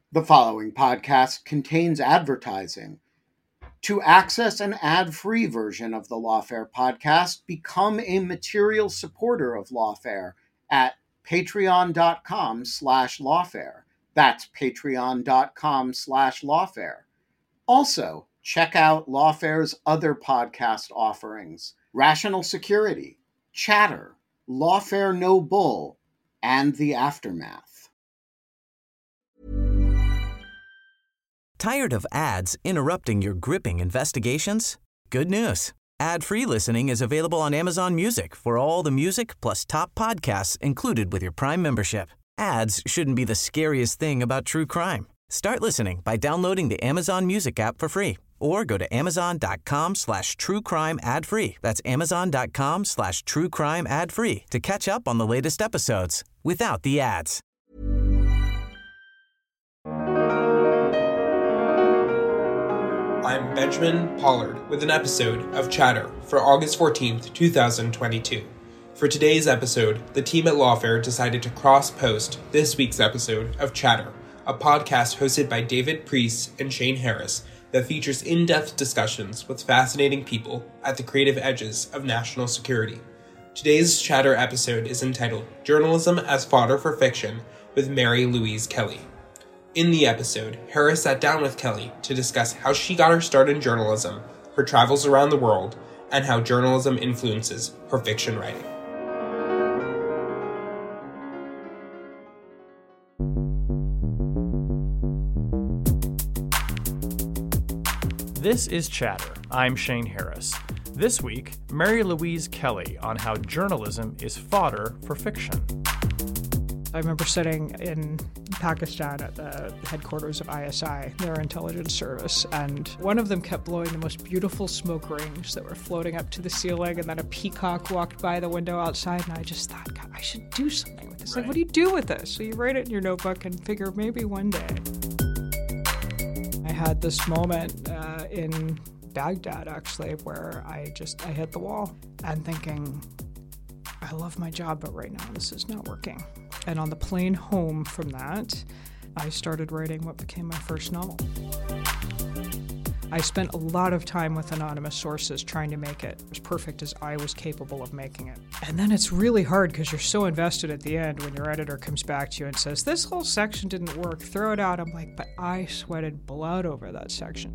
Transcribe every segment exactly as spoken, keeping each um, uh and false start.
The following podcast contains advertising. To access an ad-free version of the Lawfare podcast, become a material supporter of Lawfare at patreon.com slash lawfare. That's patreon.com slash lawfare. Also, check out Lawfare's other podcast offerings: Rational Security, Chatter, Lawfare No Bull, and The Aftermath. Tired of ads interrupting your gripping investigations? Good news. Ad-free listening is available on Amazon Music for all the music plus top podcasts included with your Prime membership. Ads shouldn't be the scariest thing about true crime. Start listening by downloading the Amazon Music app for free or go to amazon.com slash true crime ad free. That's amazon.com slash true crime ad free to catch up on the latest episodes without the ads. I'm Benjamin Pollard with an episode of Chatter for August fourteenth, twenty twenty-two. For today's episode, the team at Lawfare decided to cross-post this week's episode of Chatter, a podcast hosted by David Priest and Shane Harris that features in-depth discussions with fascinating people at the creative edges of national security. Today's Chatter episode is entitled Journalism as Fodder for Fiction with Mary Louise Kelly. In the episode, Harris sat down with Kelly to discuss how she got her start in journalism, her travels around the world, and how journalism influences her fiction writing. This is Chatter. I'm Shane Harris. This week, Mary Louise Kelly on how journalism is fodder for fiction. I remember sitting in Pakistan at the headquarters of I S I, their intelligence service, and one of them kept blowing the most beautiful smoke rings that were floating up to the ceiling, and then a peacock walked by the window outside, and I just thought, God, I should do something with this. Right. Like, what do you do with this? So you write it in your notebook and figure maybe one day. I had this moment uh, in Baghdad, actually, where I just, I hit the wall and thinking, I love my job, but right now this is not working. And on the plane home from that, I started writing what became my first novel. I spent a lot of time with anonymous sources trying to make it as perfect as I was capable of making it. And then it's really hard because you're so invested at the end when your editor comes back to you and says, this whole section didn't work, throw it out. I'm like, but I sweated blood over that section.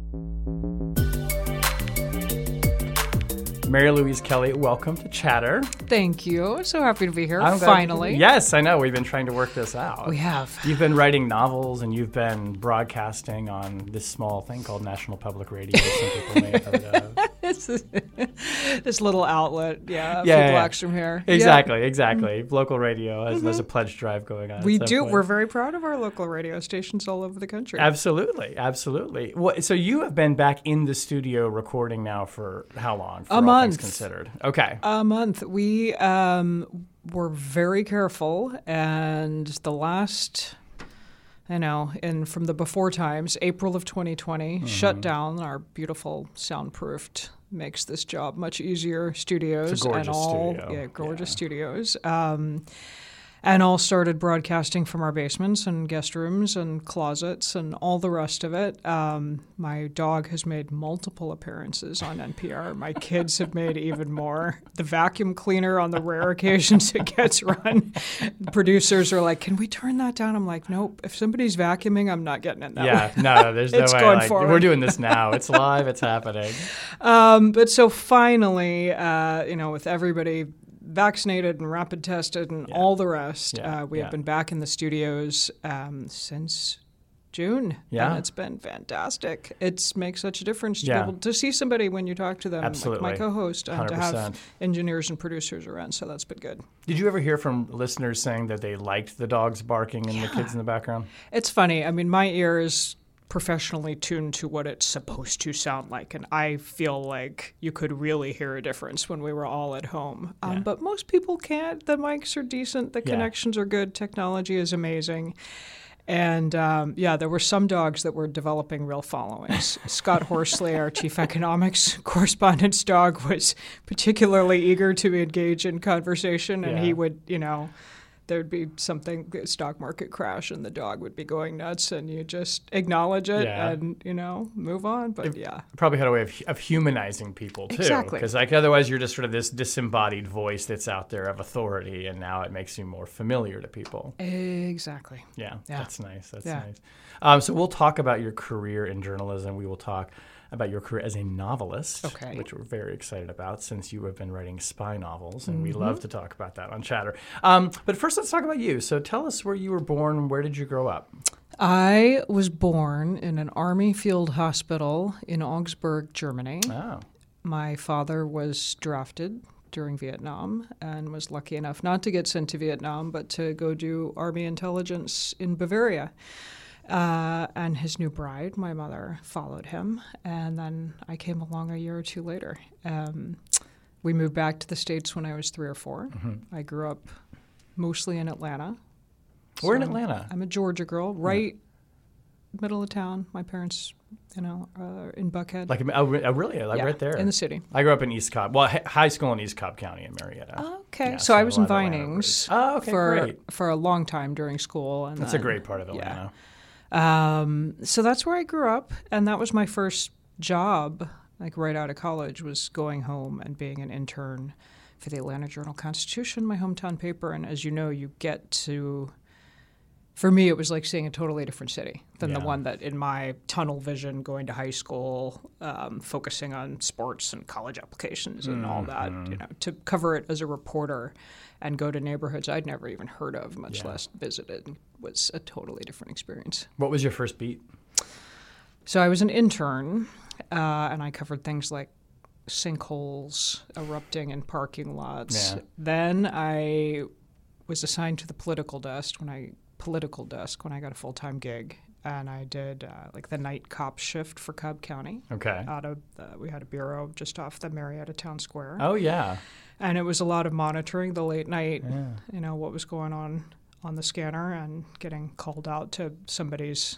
Mary Louise Kelly, welcome to Chatter. Thank you. So happy to be here, I'm finally. Glad, yes, I know. We've been trying to work this out. We have. You've been writing novels and you've been broadcasting on this small thing called National Public Radio, some people may have heard of. this, is, this little outlet, yeah, a yeah, few yeah. blocks from here. Exactly, yeah. exactly. Mm-hmm. Local radio, as mm-hmm. there's a pledge drive going on. We do. Point. We're very proud of our local radio stations all over the country. Absolutely, absolutely. Well, so you have been back in the studio recording now for how long? For a all month. Things considered. Okay. A month. We um, were very careful, and the last, you know, in from the before times, April of twenty twenty, mm-hmm. shut down our beautiful soundproofed, makes this job much easier studios. It's a gorgeous and all, studio. Yeah, gorgeous yeah. studios. Um, and all started broadcasting from our basements and guest rooms and closets and all the rest of it. Um, my dog has made multiple appearances on N P R. My kids have made even more. The vacuum cleaner, on the rare occasions it gets run, producers are like, can we turn that down? I'm like, nope. If somebody's vacuuming, I'm not getting it that yeah, way. no, there's no it's way. going Like, forward. we're doing this now. It's live. It's happening. Um, but so finally, uh, you know, with everybody vaccinated and rapid tested and yeah. all the rest, yeah. uh, we yeah. have been back in the studios um, since June. Yeah. And it's been fantastic. It makes such a difference to yeah. be able to see somebody when you talk to them, Absolutely. like my co-host, and one hundred percent. to have engineers and producers around. So that's been good. Did you ever hear from listeners saying that they liked the dogs barking and yeah. the kids in the background? It's funny. I mean, my ear is professionally tuned to what it's supposed to sound like, and I feel like you could really hear a difference when we were all at home. Um, yeah. But most people can't. The mics are decent. The yeah. connections are good. Technology is amazing. And um, yeah, there were some dogs that were developing real followings. Scott Horsley, our chief economics correspondent's dog, was particularly eager to engage in conversation, and yeah. he would, you know, there'd be something, the stock market crash, and the dog would be going nuts, and you just acknowledge it Yeah. and, you know, move on. But It yeah. probably had a way of, of humanizing people, too. Exactly. Because like, otherwise you're just sort of this disembodied voice that's out there of authority, and now it makes you more familiar to people. Exactly. Yeah, Yeah. that's nice. That's Yeah. nice. Um, so we'll talk about your career in journalism. We will talk about your career as a novelist, Okay. which we're very excited about since you have been writing spy novels, and Mm-hmm. we love to talk about that on Chatter. Um, but first, let's talk about you. So tell us where you were born. Where did you grow up? I was born in an army field hospital in Augsburg, Germany. Oh, My father was drafted during Vietnam and was lucky enough not to get sent to Vietnam, but to go do Army intelligence in Bavaria. Uh, and his new bride, my mother, followed him. And then I came along a year or two later. Um, we moved back to the States when I was three or four. Mm-hmm. I grew up mostly in Atlanta. where in So Atlanta? I'm a Georgia girl, right middle of town. My parents, you know, uh, in Buckhead. Like, oh, re- oh, really? Like Yeah, right there? in the city. I grew up in East Cobb. Well, hi- high school in East Cobb County in Marietta. Okay, Yeah, so, so I a was in lot of Atlanta Vinings Oh, okay, for great. for a long time during school, and That's a then- great part of yeah. Atlanta. Um, so that's where I grew up, and that was my first job, like right out of college, was going home and being an intern for the Atlanta Journal-Constitution, my hometown paper. And as you know, you get to, for me, it was like seeing a totally different city than the Yeah. one that in my tunnel vision going to high school, um, focusing on sports and college applications and all that, you know, to cover it as a reporter and go to neighborhoods I'd never even heard of, much Yeah. less visited, was a totally different experience. What was your first beat? So I was an intern, uh, and I covered things like sinkholes erupting in parking lots. Yeah. Then I was assigned to the political desk when I political desk when I got a full time gig, and I did uh, like the night cop shift for Cobb County. Okay. Out of uh, we had a bureau just off the Marietta Town Square, Oh, yeah. and it was a lot of monitoring the late night. Yeah. You know what was going on on the scanner and getting called out to somebody's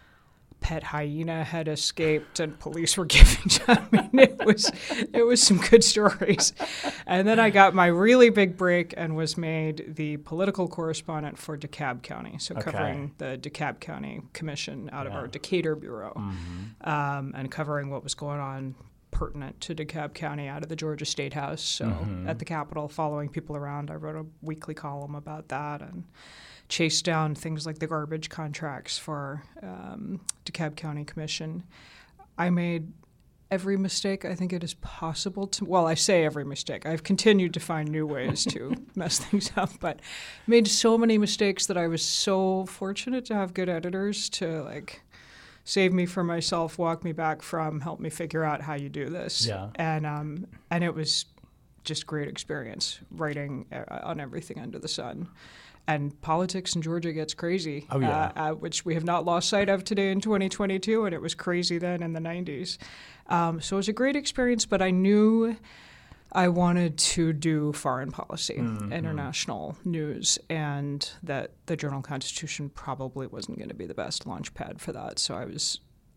pet hyena had escaped and police were giving. I mean, it was it was some good stories. And then I got my really big break and was made the political correspondent for DeKalb County, so Okay. covering the DeKalb County Commission out of Yeah. our Decatur bureau, Mm-hmm. um, and covering what was going on pertinent to DeKalb County out of the Georgia State House. So Mm-hmm. at the Capitol, following people around, I wrote a weekly column about that and chased down things like the garbage contracts for um, DeKalb County Commission. I made every mistake I think it is possible to. Well, I say every mistake. I've continued to find new ways to mess things up, but made so many mistakes that I was so fortunate to have good editors to like save me from myself, walk me back from, help me figure out how you do this. Yeah. And um, and it was just great experience writing uh, on everything under the sun. And politics in Georgia gets crazy, Oh, yeah. uh, uh, which we have not lost sight of today in twenty twenty-two, and it was crazy then in the nineties. Um, so it was a great experience, but I knew I wanted to do foreign policy, Mm-hmm. international news, and that the Journal-Constitution probably wasn't going to be the best launch pad for that. So I was,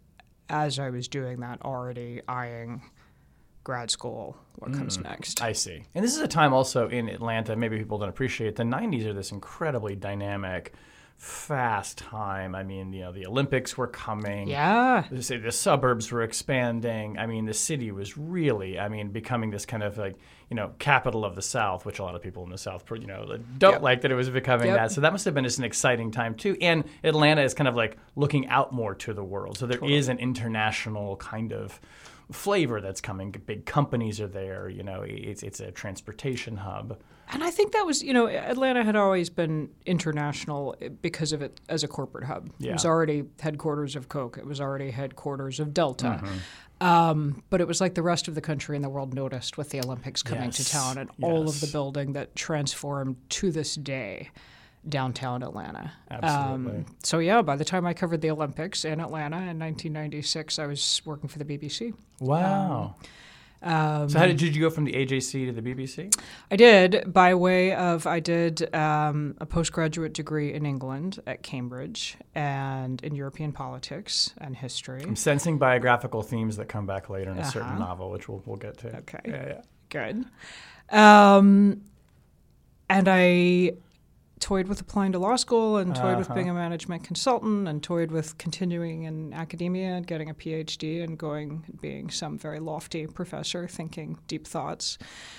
as I was doing that, already eyeing grad school, what comes next. I see. And this is a time also in Atlanta, maybe people don't appreciate, the nineties are this incredibly dynamic, fast time. I mean, you know, the Olympics were coming. Yeah. The ci- the suburbs were expanding. I mean, the city was really, I mean, becoming this kind of like, you know, capital of the South, which a lot of people in the South, you know, don't Yep. like that it was becoming Yep. that. So that must have been just an exciting time too. And Atlanta is kind of like looking out more to the world. So there is an international kind of flavor that's coming. Big companies are there. You know, it's it's a transportation hub. And I think that was, you know, Atlanta had always been international because of it as a corporate hub. Yeah. It was already headquarters of Coke. It was already headquarters of Delta. Mm-hmm. Um, but it was like the rest of the country and the world noticed with the Olympics coming Yes. to town and all of Yes. the building that transformed to this day downtown Atlanta. Absolutely. Um, so, yeah, by the time I covered the Olympics in Atlanta in nineteen ninety-six, I was working for the B B C. Wow. Um, so how did, did you go from the A J C to the B B C? I did by way of I did um, a postgraduate degree in England at Cambridge and in European politics and history. I'm sensing biographical themes that come back later in a certain Uh-huh. novel, which we'll we'll get to. Okay. Yeah, yeah. Good. Um, and I toyed with applying to law school and toyed Uh-huh. with being a management consultant and toyed with continuing in academia and getting a P H D and going and being some very lofty professor thinking deep thoughts.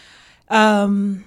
Um,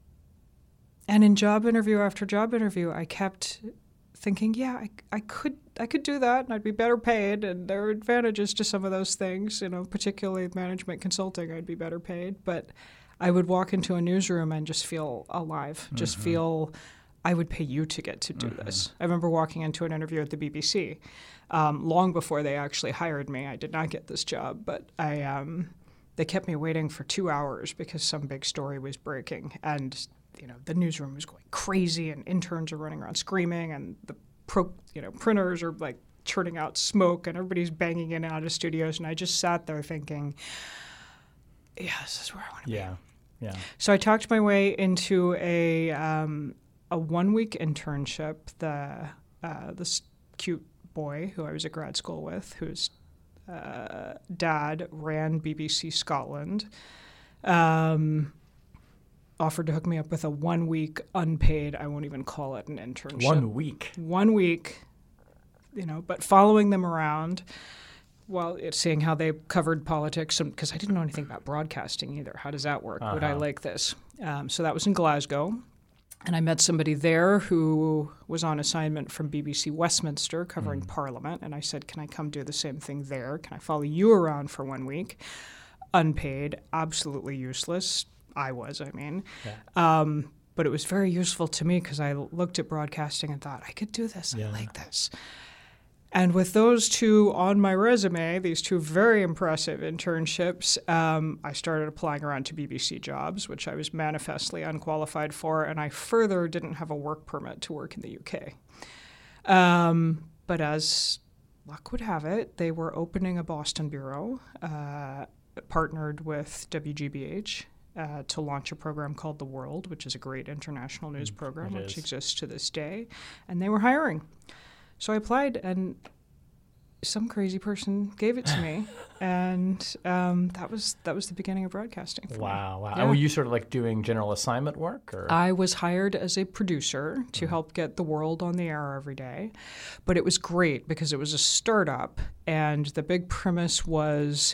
and in job interview after job interview, I kept thinking, yeah, I, I could I could do that and I'd be better paid, and there are advantages to some of those things, you know, particularly management consulting, I'd be better paid. But I would walk into a newsroom and just feel alive, mm-hmm. just feel I would pay you to get to do mm-hmm. this. I remember walking into an interview at the B B C um, long before they actually hired me. I did not get this job, but I um, they kept me waiting for two hours because some big story was breaking, and you know the newsroom was going crazy, and interns are running around screaming, and the pro, you know printers are like churning out smoke, and everybody's banging in and out of studios, and I just sat there thinking, yeah, this is where I want to yeah. be. Yeah. So I talked my way into a um, a one-week internship. The uh, this cute boy who I was at grad school with, whose uh, dad ran B B C Scotland, um, offered to hook me up with a one-week unpaid, I won't even call it an internship. One week? One week, you know, but following them around while it's seeing how they covered politics, because I didn't know anything about broadcasting either. How does that work? Uh-huh. Would I like this? Um, so that was in Glasgow. And I met somebody there who was on assignment from B B C Westminster covering mm. Parliament. And I said, can I come do the same thing there? Can I follow you around for one week? Unpaid, absolutely useless. I was, I mean. Yeah. Um, but it was very useful to me because I looked at broadcasting and thought, I could do this. Yeah. I like this. And with those two on my resume, these two very impressive internships, um, I started applying around to B B C jobs, which I was manifestly unqualified for, and I further didn't have a work permit to work in the U K. Um, but as luck would have it, they were opening a Boston bureau, uh, partnered with W G B H uh, to launch a program called The World, which is a great international news program, it which is. exists to this day, and they were hiring. So I applied, and some crazy person gave it to me, and um, that was that was the beginning of broadcasting for Wow, me. wow. Yeah. And were you sort of like doing general assignment work? Or? I was hired as a producer to mm-hmm. help get The World on the air every day, but it was great because it was a startup, and the big premise was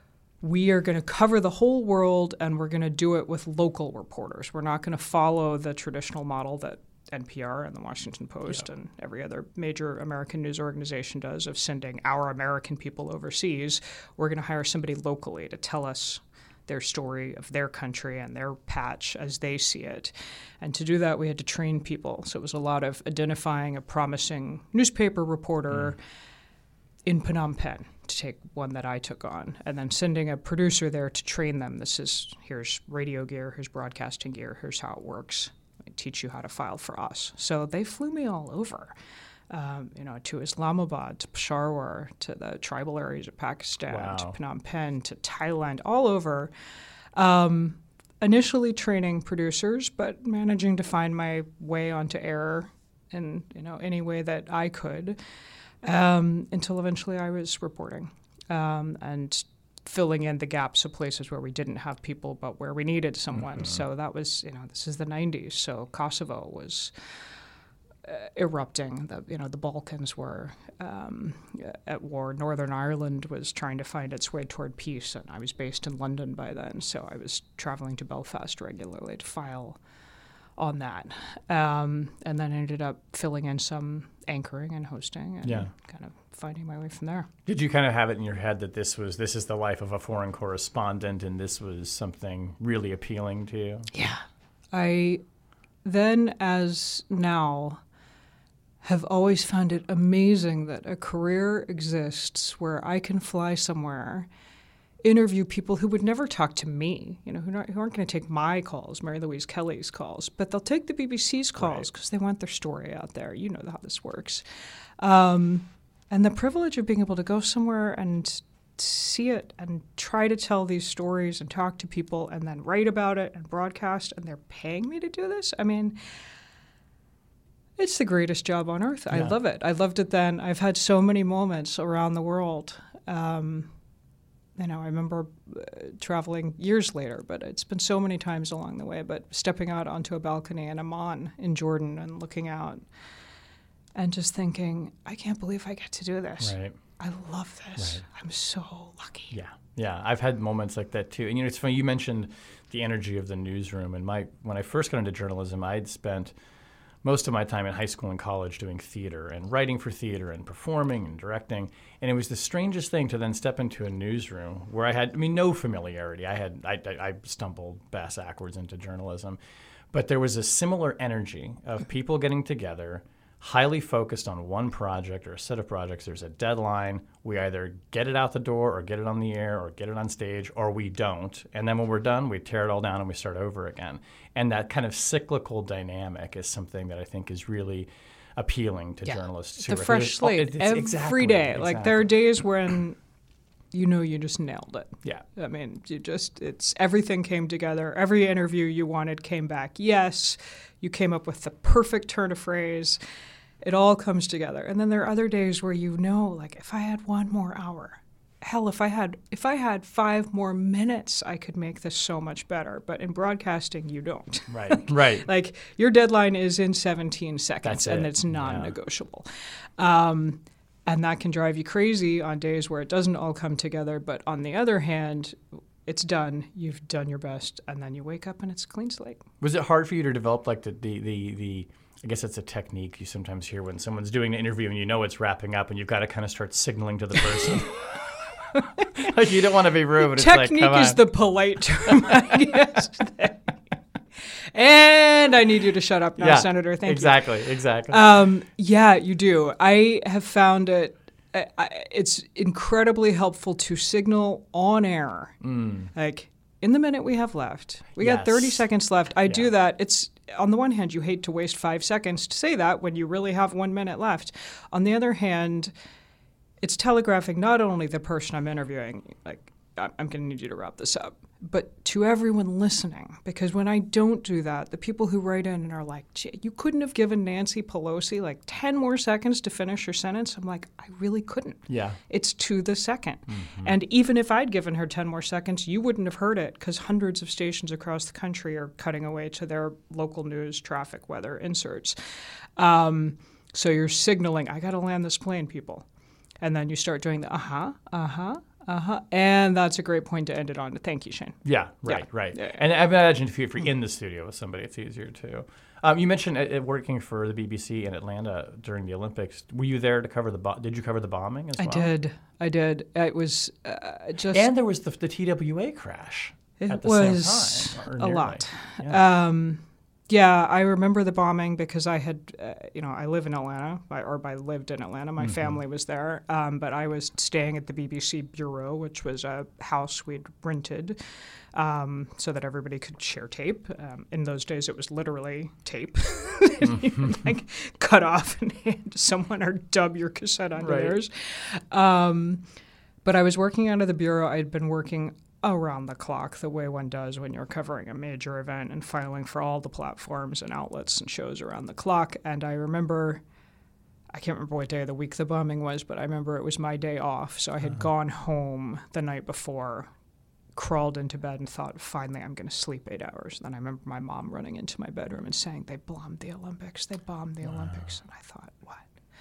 we are going to cover the whole world, and we're going to do it with local reporters. We're not going to follow the traditional model that N P R and the Washington Post yeah. and every other major American news organization does of sending our American people overseas. We're going to hire somebody locally to tell us their story of their country and their patch as they see it. And to do that, we had to train people. So it was a lot of identifying a promising newspaper reporter mm. in Phnom Penh, to take one that I took on, and then sending a producer there to train them. This is, here's radio gear, here's broadcasting gear, here's how it works. Teach you how to file for us. So they flew me all over, um, you know, to Islamabad, to Peshawar, to the tribal areas of Pakistan, wow. to Phnom Penh, to Thailand, all over. Um, initially training producers, but managing to find my way onto air in, you know, any way that I could, um, until eventually I was reporting um, and filling in the gaps of places where we didn't have people, but where we needed someone. Mm-hmm. So that was, you know, this is the nineties. So Kosovo was uh, erupting. The, you know, the Balkans were um, at war. Northern Ireland was trying to find its way toward peace, and I was based in London by then. So I was traveling to Belfast regularly to file on that. Um, and then ended up filling in some anchoring and hosting and yeah. kind of finding my way from there. Did you kind of have it in your head that this was this is the life of a foreign correspondent, and this was something really appealing to you? Yeah. I then, as now, have always found it amazing that a career exists where I can fly somewhere, interview people who would never talk to me, you know, who, not, who aren't going to take my calls, Mary Louise Kelly's calls, but they'll take the B B C's calls because right. they want their story out there. You know how this works. Um, and the privilege of being able to go somewhere and see it and try to tell these stories and talk to people and then write about it and broadcast, and they're paying me to do this. I mean, it's the greatest job on earth. I yeah. love it. I loved it then. I've had so many moments around the world. Um, you know, I remember uh, traveling years later, but it's been so many times along the way, but stepping out onto a balcony in Amman in Jordan and looking out and just thinking, I can't believe I get to do this. Right. I love this. Right. I'm so lucky. Yeah. Yeah. I've had moments like that too. And, you know, it's funny, you mentioned the energy of the newsroom. And my when I first got into journalism, I'd spent most of my time in high school and college doing theater and writing for theater and performing and directing. And it was the strangest thing to then step into a newsroom where I had, I mean, no familiarity. I had, I, I, I stumbled bass-ackwards into journalism. But there was a similar energy of people getting together, highly focused on one project or a set of projects. There's a deadline. We either get it out the door or get it on the air or get it on stage, or we don't. And then when we're done, we tear it all down and we start over again. And that kind of cyclical dynamic is something that I think is really appealing to Yeah. journalists. The too. fresh It's- slate it's- every exactly, day. Like there are exactly. days when you know you just nailed it. Yeah. I mean, you just, it's everything came together. Every interview you wanted came back. Yes, you came up with the perfect turn of phrase. It all comes together. And then there are other days where you know, like, if I had one more hour, hell, if I had if I had five more minutes, I could make this so much better. But in broadcasting, you don't. Right, right. Like, your deadline is in seventeen seconds, That's and it. it's non-negotiable. Um, and that can drive you crazy on days where it doesn't all come together. But on the other hand, it's done. You've done your best, and then you wake up and it's a clean slate. Was it hard for you to develop like the the the, the I guess it's a technique you sometimes hear when someone's doing an interview and you know it's wrapping up and you've got to kind of start signaling to the person. Like you don't want to be rude, but it's like, Technique come on. is the polite term, I guess. And I need you to shut up now, yeah, Senator. Thank exactly, you. Exactly, exactly. Um, yeah, you do. I have found it, I, I, it's incredibly helpful to signal on air. Mm. Like, in the minute we have left, we got thirty Yes. seconds left. I Yeah. do that. It's, on the one hand, you hate to waste five seconds to say that when you really have one minute left. On the other hand, it's telegraphing not only the person I'm interviewing, like, I'm going to need you to wrap this up, but to everyone listening. Because when I don't do that, the people who write in and are like, gee, you couldn't have given Nancy Pelosi like ten more seconds to finish her sentence. I'm like, I really couldn't. Yeah. It's to the second. Mm-hmm. And even if I'd given her ten more seconds, you wouldn't have heard it because hundreds of stations across the country are cutting away to their local news, traffic, weather inserts. Um, so you're signaling, I got to land this plane, people. And then you start doing the uh-huh, uh-huh, uh-huh. And that's a great point to end it on. Thank you, Shane. Yeah, right, Yeah. right. Yeah, yeah. And I imagine if, you, if you're in the studio with somebody, it's easier too. Um, you mentioned uh, uh, working for the B B C in Atlanta during the Olympics. Were you there to cover the? Bo- did you cover the bombing as I well? did. I did. It was uh, just... And there was the, the T W A crash It at the was same time. or a nearly. lot. Yeah. Um, yeah, I remember the bombing because I had, uh, you know, I live in Atlanta, I, or I lived in Atlanta. My Mm-hmm. family was there, um, but I was staying at the B B C Bureau, which was a house we'd rented um, so that everybody could share tape. Um, in those days, it was literally tape. You would, like, cut off and hand to someone or dub your cassette onto Right. theirs. Um, but I was working out of the Bureau. I'd been working around the clock the way one does when you're covering a major event and filing for all the platforms and outlets and shows around the clock. And I remember, I can't remember what day of the week the bombing was, but I remember it was my day off. So I had uh-huh. gone home the night before, crawled into bed and thought, finally, I'm going to sleep eight hours. And then I remember my mom running into my bedroom and saying, they bombed the Olympics. They bombed the wow. Olympics. And I thought, what?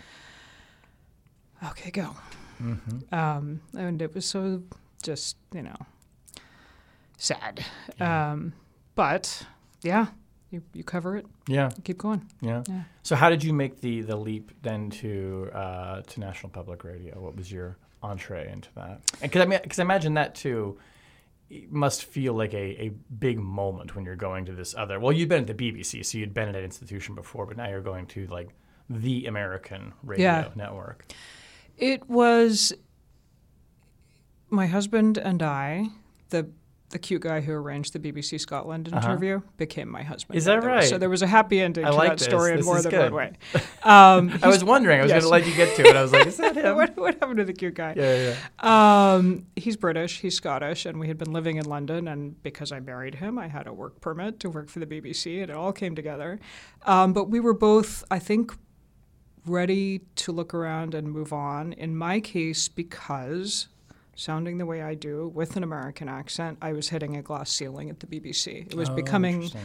Okay, go. Mm-hmm. Um, and it was so just, you know, sad. Yeah. Um, but, yeah, you, you cover it. Yeah. You keep going. Yeah. yeah. So how did you make the, the leap then to uh, to National Public Radio? What was your entree into that? Because I mean, because I imagine that, too, must feel like a, a big moment when you're going to this other – well, you'd been at the B B C, so you'd been at an institution before, but now you're going to, like, the American radio yeah. network. It was my husband and I, the the cute guy who arranged the B B C Scotland interview, uh-huh. became my husband. Is that right? So there was a happy ending I to like that this. story this in more is than good. one way. Um, I was wondering. I was yes. going to let you get to it. I was like, is that him? what, what happened to the cute guy? Yeah, yeah. yeah. Um, he's British. He's Scottish. And we had been living in London. And because I married him, I had a work permit to work for the B B C. And it all came together. Um, but we were both, I think, ready to look around and move on. In my case, because sounding the way I do with an American accent, I was hitting a glass ceiling at the B B C. It was Oh, becoming interesting.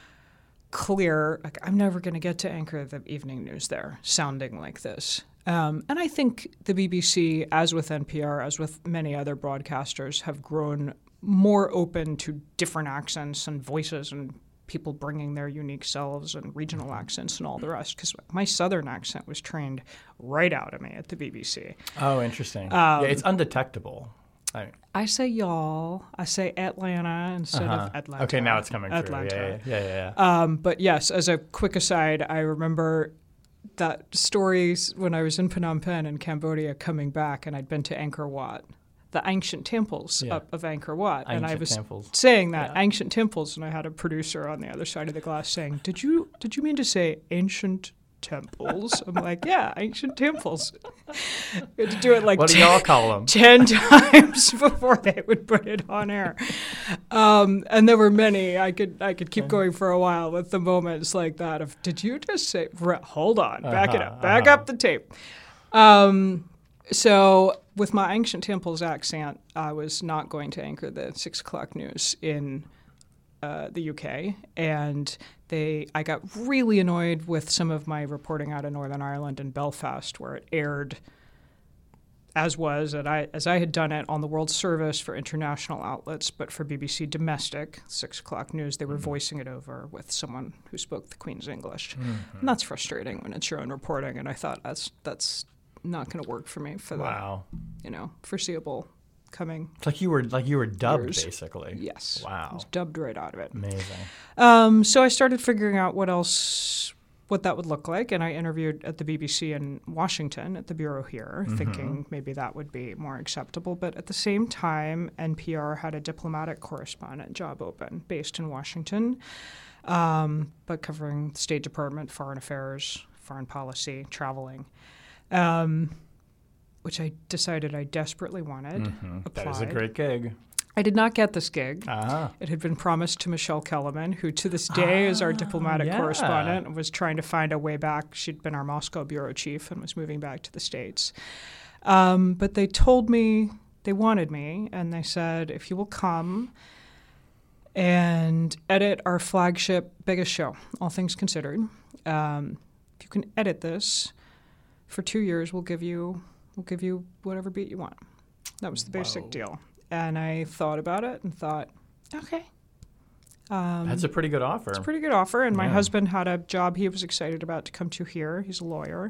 clear, like, I'm never going to get to anchor the evening news there, sounding like this. Um, and I think the B B C, as with N P R, as with many other broadcasters, have grown more open to different accents and voices and people bringing their unique selves and regional accents and all the rest. Because my Southern accent was trained right out of me at the B B C. Oh, interesting. Um, yeah, it's undetectable. I, I say y'all. I say Atlanta instead uh-huh. of Atlanta. Okay, now it's coming through. Atlanta. Yeah, yeah, yeah. yeah, yeah. Um, but yes, as a quick aside, I remember that stories when I was in Phnom Penh in Cambodia coming back, and I'd been to Angkor Wat, the ancient temples Yeah. up of Angkor Wat. Ancient and I was temples. saying that, Yeah. ancient temples, and I had a producer on the other side of the glass saying, Did you did you mean to say ancient temples? I'm like, yeah, ancient temples. We had to do it like What do ten, y'all call them? ten times before they would put it on air. Um, and there were many. I could I could keep going for a while with the moments like that of, did you just say, hold on, back it up, back uh-huh. up the tape. Um, so with my ancient temples accent, I was not going to anchor the six o'clock news in uh, the U K, and they I got really annoyed with some of my reporting out of Northern Ireland and Belfast, where it aired as was, and I as I had done it on the World Service for international outlets, but for B B C domestic six o'clock news, they were mm-hmm. voicing it over with someone who spoke the Queen's English, mm-hmm. and that's frustrating when it's your own reporting. And I thought that's that's not going to work for me for the wow. you know foreseeable coming. It's like you were like you were dubbed years. Basically. Yes. Wow. I was dubbed right out of it. Amazing. Um, so I started figuring out what else, what that would look like, and I interviewed at the B B C in Washington at the bureau here, mm-hmm. thinking maybe that would be more acceptable. But at the same time, N P R had a diplomatic correspondent job open based in Washington, um, but covering the State Department, foreign affairs, foreign policy, traveling. Um, which I decided I desperately wanted. Mm-hmm. Applied. That is a great gig. I did not get this gig. Uh-huh. It had been promised to Michelle Kellerman, who to this day ah, is our diplomatic yeah. correspondent and was trying to find a way back. She'd been our Moscow bureau chief and was moving back to the States. Um, but they told me they wanted me, and they said, if you will come and edit our flagship biggest show, All Things Considered, um, if you can edit this, for two years we'll give you we'll give you whatever beat you want. That was the basic Whoa. deal. And I thought about it and thought, okay. Um, That's a pretty good offer. It's a pretty good offer. And my yeah. husband had a job he was excited about to come to here. He's a lawyer.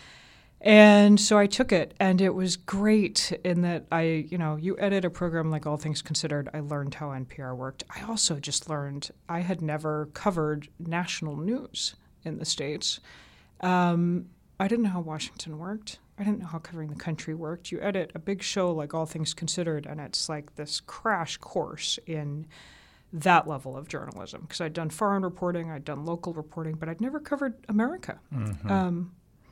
And so I took it, and it was great in that I, you know, you edit a program like All Things Considered, I learned how N P R worked. I also just learned I had never covered national news in the States. Um, I didn't know how Washington worked. I didn't know how covering the country worked. You edit a big show like All Things Considered, and it's like this crash course in that level of journalism. Because I'd done foreign reporting, I'd done local reporting, but I'd never covered America. Mm-hmm. Um,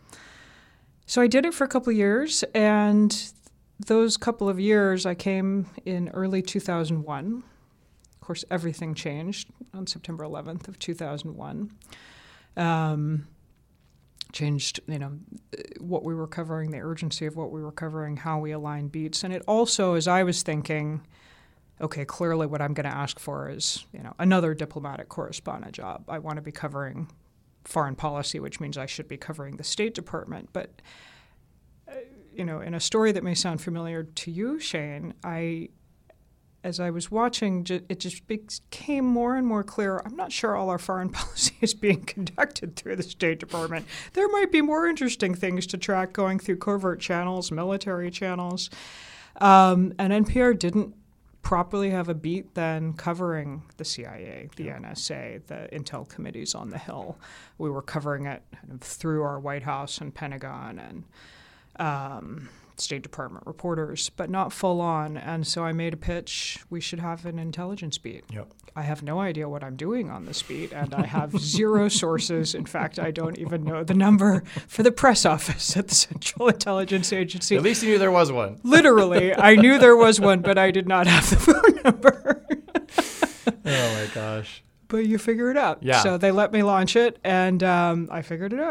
so I did it for a couple of years, and those couple of years I came in early two thousand one. Of course, everything changed on September eleventh of two thousand one. Um, changed, you know, what we were covering, the urgency of what we were covering, how we align beats. And it also, as I was thinking, okay, clearly what I'm going to ask for is, you know, another diplomatic correspondent job. I want to be covering foreign policy, which means I should be covering the State Department. But, uh, you know, in a story that may sound familiar to you, Shane, I... as I was watching, it just became more and more clear, I'm not sure all our foreign policy is being conducted through the State Department. There might be more interesting things to track going through covert channels, military channels. Um, and N P R didn't properly have a beat then covering the C I A, the N S A, the intel committees on the Hill. We were covering it kind of through our White House and Pentagon and um, State Department reporters, but not full on. And so I made a pitch. We should have an intelligence beat. Yep. I have no idea what I'm doing on this beat, and I have zero sources. In fact, I don't even know the number for the press office at the Central Intelligence Agency. At least you knew there was one. Literally, I knew there was one, but I did not have the phone number. Oh, my gosh. But you figure it out. Yeah. So they let me launch it, and um, I figured it out.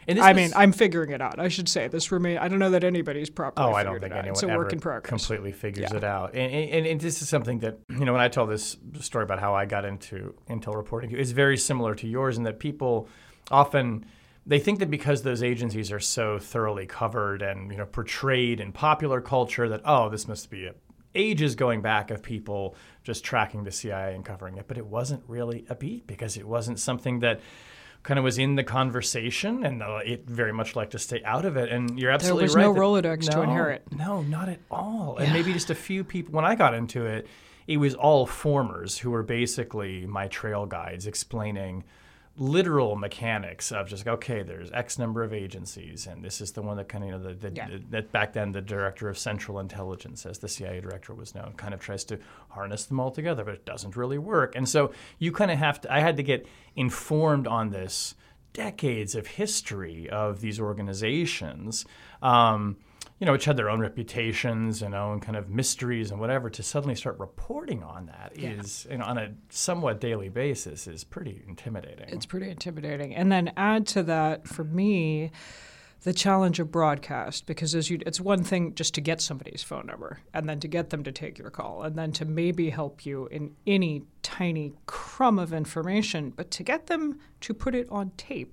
And this I was, mean, I'm figuring it out. I should say this remain. I don't know that anybody's properly. Oh, I figured don't think it out. anyone It's a ever work in progress. completely figures Yeah. it out. And, and, and this is something that, you know, when I tell this story about how I got into intel reporting, it's very similar to yours in that people often, they think that because those agencies are so thoroughly covered and, you know, portrayed in popular culture that, oh, this must be a ages going back of people just tracking the C I A and covering it. But it wasn't really a beat because it wasn't something that kind of was in the conversation, and uh, it very much like to stay out of it. And you're absolutely was right. no that- Rolodex to no, inherit. No, not at all. And maybe just a few people. When I got into it, it was all formers who were basically my trail guides explaining literal mechanics of just, okay, there's X number of agencies, and this is the one that kind of, you know, the, the, Yeah. the, that back then the director of Central Intelligence, as the C I A director was known, kind of tries to harness them all together, but it doesn't really work. And so you kind of have to, I had to get informed on this decades of history of these organizations, um, you know, which had their own reputations and own kind of mysteries and whatever, to suddenly start reporting on that Yeah. is, you know, on a somewhat daily basis is pretty intimidating. It's pretty intimidating. And then add to that, for me, the challenge of broadcast, because as you, it's one thing just to get somebody's phone number and then to get them to take your call and then to maybe help you in any tiny crumb of information, but to get them to put it on tape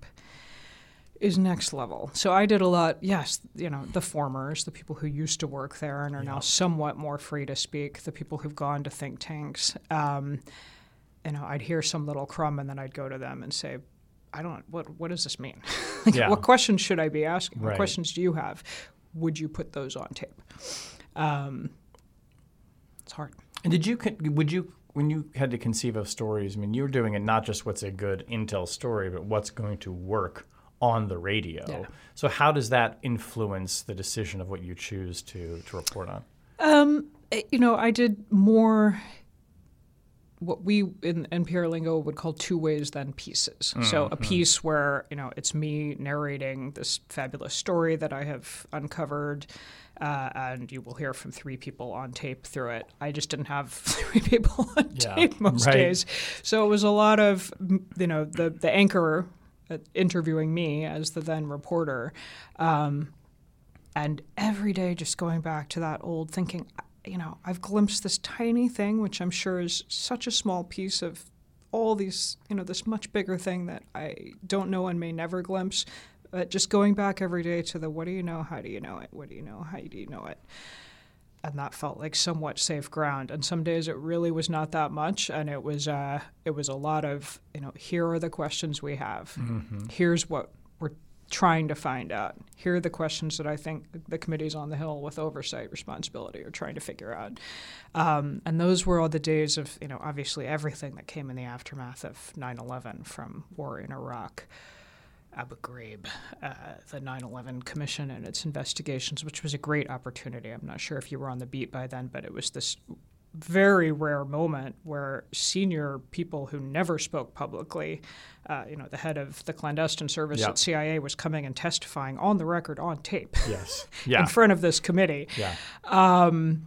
is next level. So I did a lot, yes, you know, the formers, the people who used to work there and are now somewhat more free to speak, the people who've gone to think tanks. Um, you know, I'd hear some little crumb and then I'd go to them and say, I don't, what what does this mean? Like, Yeah. what questions should I be asking? What Right. questions do you have? Would you put those on tape? Um, it's hard. And did you, con- would you, when you had to conceive of stories, I mean, you were doing it not just what's a good intel story, but what's going to work on the radio. Yeah. So how does that influence the decision of what you choose to, to report on? Um, eh, you know, I did more what we in N P R lingo would call two ways than pieces. So a piece where, you know, it's me narrating this fabulous story that I have uncovered, uh, and you will hear from three people on tape through it. I just didn't have three people on Yeah, tape most right. days. So it was a lot of, m- you know, the, the anchor uh, interviewing me as the then reporter, um, and every day just going back to that old thinking, you know, I've glimpsed this tiny thing, which I'm sure is such a small piece of all these, you know, this much bigger thing that I don't know and may never glimpse. But just going back every day to the what do you know, how do you know it, what do you know, how do you know it? And that felt like somewhat safe ground. And some days it really was not that much, and it was uh, it was a lot of, you know, here are the questions we have. Mm-hmm. Here's what we're trying to find out. Here are the questions that I think the committees on the Hill with oversight responsibility are trying to figure out. Um, and those were all the days of, you know, obviously everything that came in the aftermath of nine eleven, from war in Iraq, Abu Ghraib, uh, the nine eleven Commission and its investigations, which was a great opportunity. I'm not sure if you were on the beat by then, but it was this very rare moment where senior people who never spoke publicly, uh, you know, the head of the clandestine service Yeah. at C I A was coming and testifying on the record on tape Yes. Yeah. in front of this committee. Yeah. Um,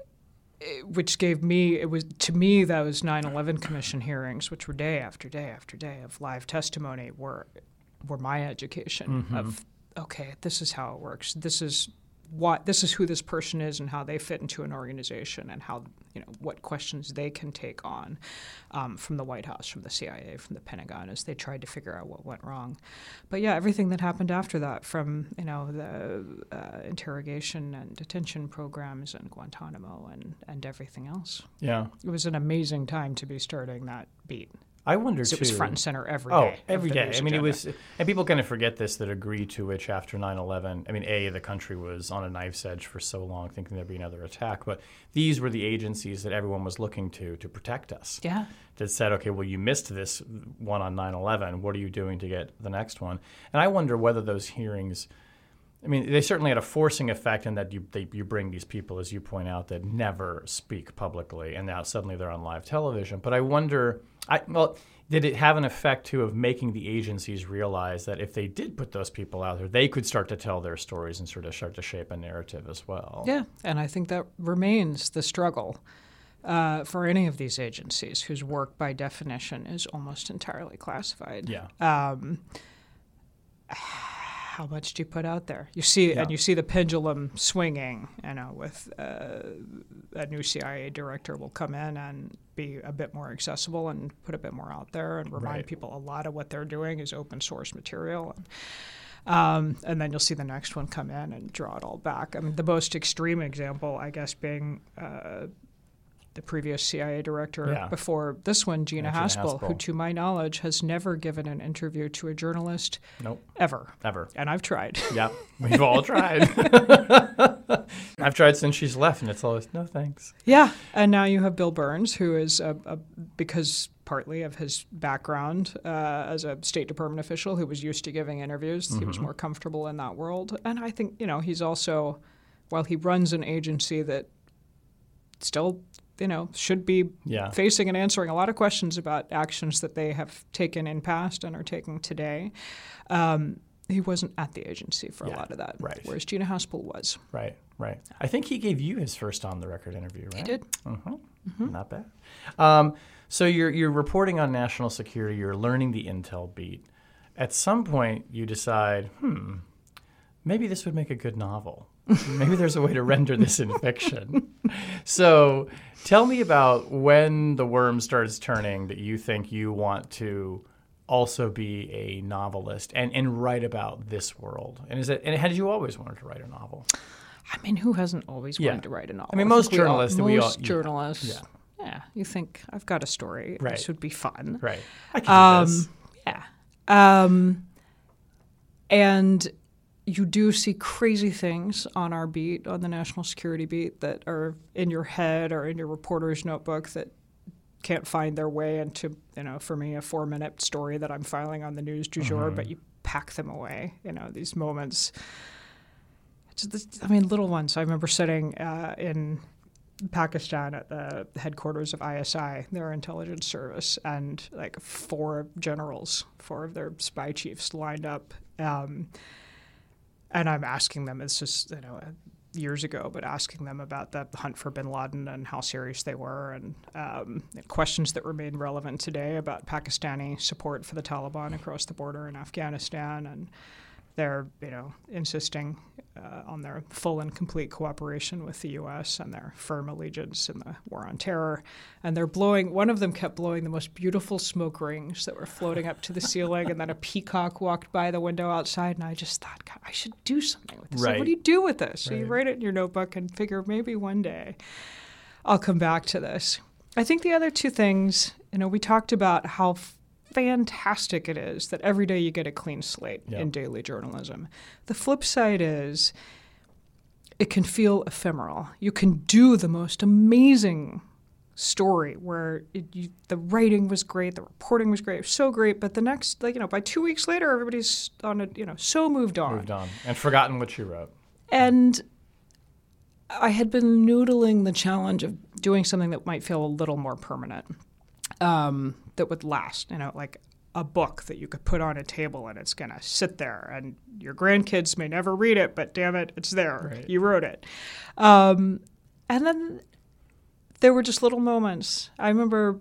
it- which gave me, it was, to me, those nine eleven Commission hearings, which were day after day after day of live testimony, were were my education Mm-hmm. of, okay, this is how it works. This is what, this is who this person is and how they fit into an organization and how, you know, what questions they can take on um, from the White House, from the C I A, from the Pentagon, as they tried to figure out what went wrong. But yeah, everything that happened after that, from, you know, the uh, interrogation and detention programs and Guantanamo and, and everything else. Yeah. It was an amazing time to be starting that beat. I wonder, So too. it was front and center every day. Oh, of every the day. news I mean, it agenda. was, and people kind of forget this, that agree to which after nine eleven, I mean, A, the country was on a knife's edge for so long, thinking there'd be another attack, but these were the agencies that everyone was looking to to protect us. Yeah. That said, okay, well, you missed this one on nine eleven. What are you doing to get the next one? And I wonder whether those hearings, I mean, they certainly had a forcing effect in that you they, you bring these people, as you point out, that never speak publicly, and now suddenly they're on live television. But I wonder, I well, did it have an effect, too, of making the agencies realize that if they did put those people out there, they could start to tell their stories and sort of start to shape a narrative as well? Yeah, and I think that remains the struggle uh, for any of these agencies whose work, by definition, is almost entirely classified. Yeah. Um, how much do you put out there? You see, Yeah. and you see the pendulum swinging. You know, with uh, a new C I A director will come in and be a bit more accessible and put a bit more out there and remind Right. people a lot of what they're doing is open source material. And, um, and then you'll see the next one come in and draw it all back. I mean, the most extreme example, I guess, being uh, the previous C I A director Yeah. before this one, Gina, Yeah, Gina Haspel, who, Haspel. to my knowledge, has never given an interview to a journalist Nope. ever. Ever. And I've tried. Yep. We've all tried. I've tried since she's left, and it's always, no thanks. Yeah, and now you have Bill Burns, who is a, a, because partly of his background uh, as a State Department official who was used to giving interviews. He was more comfortable in that world. And I think, you know, he's also, while he runs an agency that still, you know, should be Yeah. facing and answering a lot of questions about actions that they have taken in past and are taking today, um, he wasn't at the agency for Yeah, a lot of that, right. whereas Gina Haspel was. Right, right. I think he gave you his first on-the-record interview, right? He did. Uh-huh. Not bad. Um, so you're you're reporting on national security. You're learning the intel beat. At some point, you decide, hmm, maybe this would make a good novel. Maybe there's a way to render this in fiction. So tell me about when the worm starts turning that you think you want to also be a novelist and, and write about this world. And is it? And had you always wanted to write a novel? I mean, who hasn't always Yeah. wanted to write a novel? I mean, think most we all- journalists that we all- most yeah. journalists. Yeah. Yeah. You think I've got a story. Right. This would be fun. Right. I can do Um, this. yeah. Um, and you do see crazy things on our beat, on the national security beat, that are in your head or in your reporter's notebook that can't find their way into, you know, for me, a four-minute story that I'm filing on the news du jour, but you pack them away, you know, these moments. It's just, I mean, little ones. I remember sitting uh, in Pakistan at the headquarters of I S I, their intelligence service, and like four generals, four of their spy chiefs lined up. Um, and I'm asking them, it's just, you know, years ago, but asking them about the hunt for bin Laden and how serious they were, and um, questions that remain relevant today about Pakistani support for the Taliban across the border in Afghanistan, and they're, you know, insisting uh, on their full and complete cooperation with the U S and their firm allegiance in the war on terror. And they're blowing, one of them kept blowing the most beautiful smoke rings that were floating up to the ceiling, and then a peacock walked by the window outside, and I just thought, God, I should do something with this. Like, Right. what do you do with this? So you Right. write it in your notebook and figure maybe one day I'll come back to this. I think the other two things, you know, we talked about how fantastic it is that every day you get a clean slate Yeah. in daily journalism. The flip side is it can feel ephemeral. You can do the most amazing story where it, you, the writing was great, the reporting was great, so great, but the next, like, you know, by two weeks later, everybody's on a, you know, so moved on. Moved on and forgotten what you wrote. And I had been noodling the challenge of doing something that might feel a little more permanent, um, that would last, you know, like a book that you could put on a table and it's going to sit there, and your grandkids may never read it, but damn it, it's there. Right. You wrote it. Um, and then there were just little moments. I remember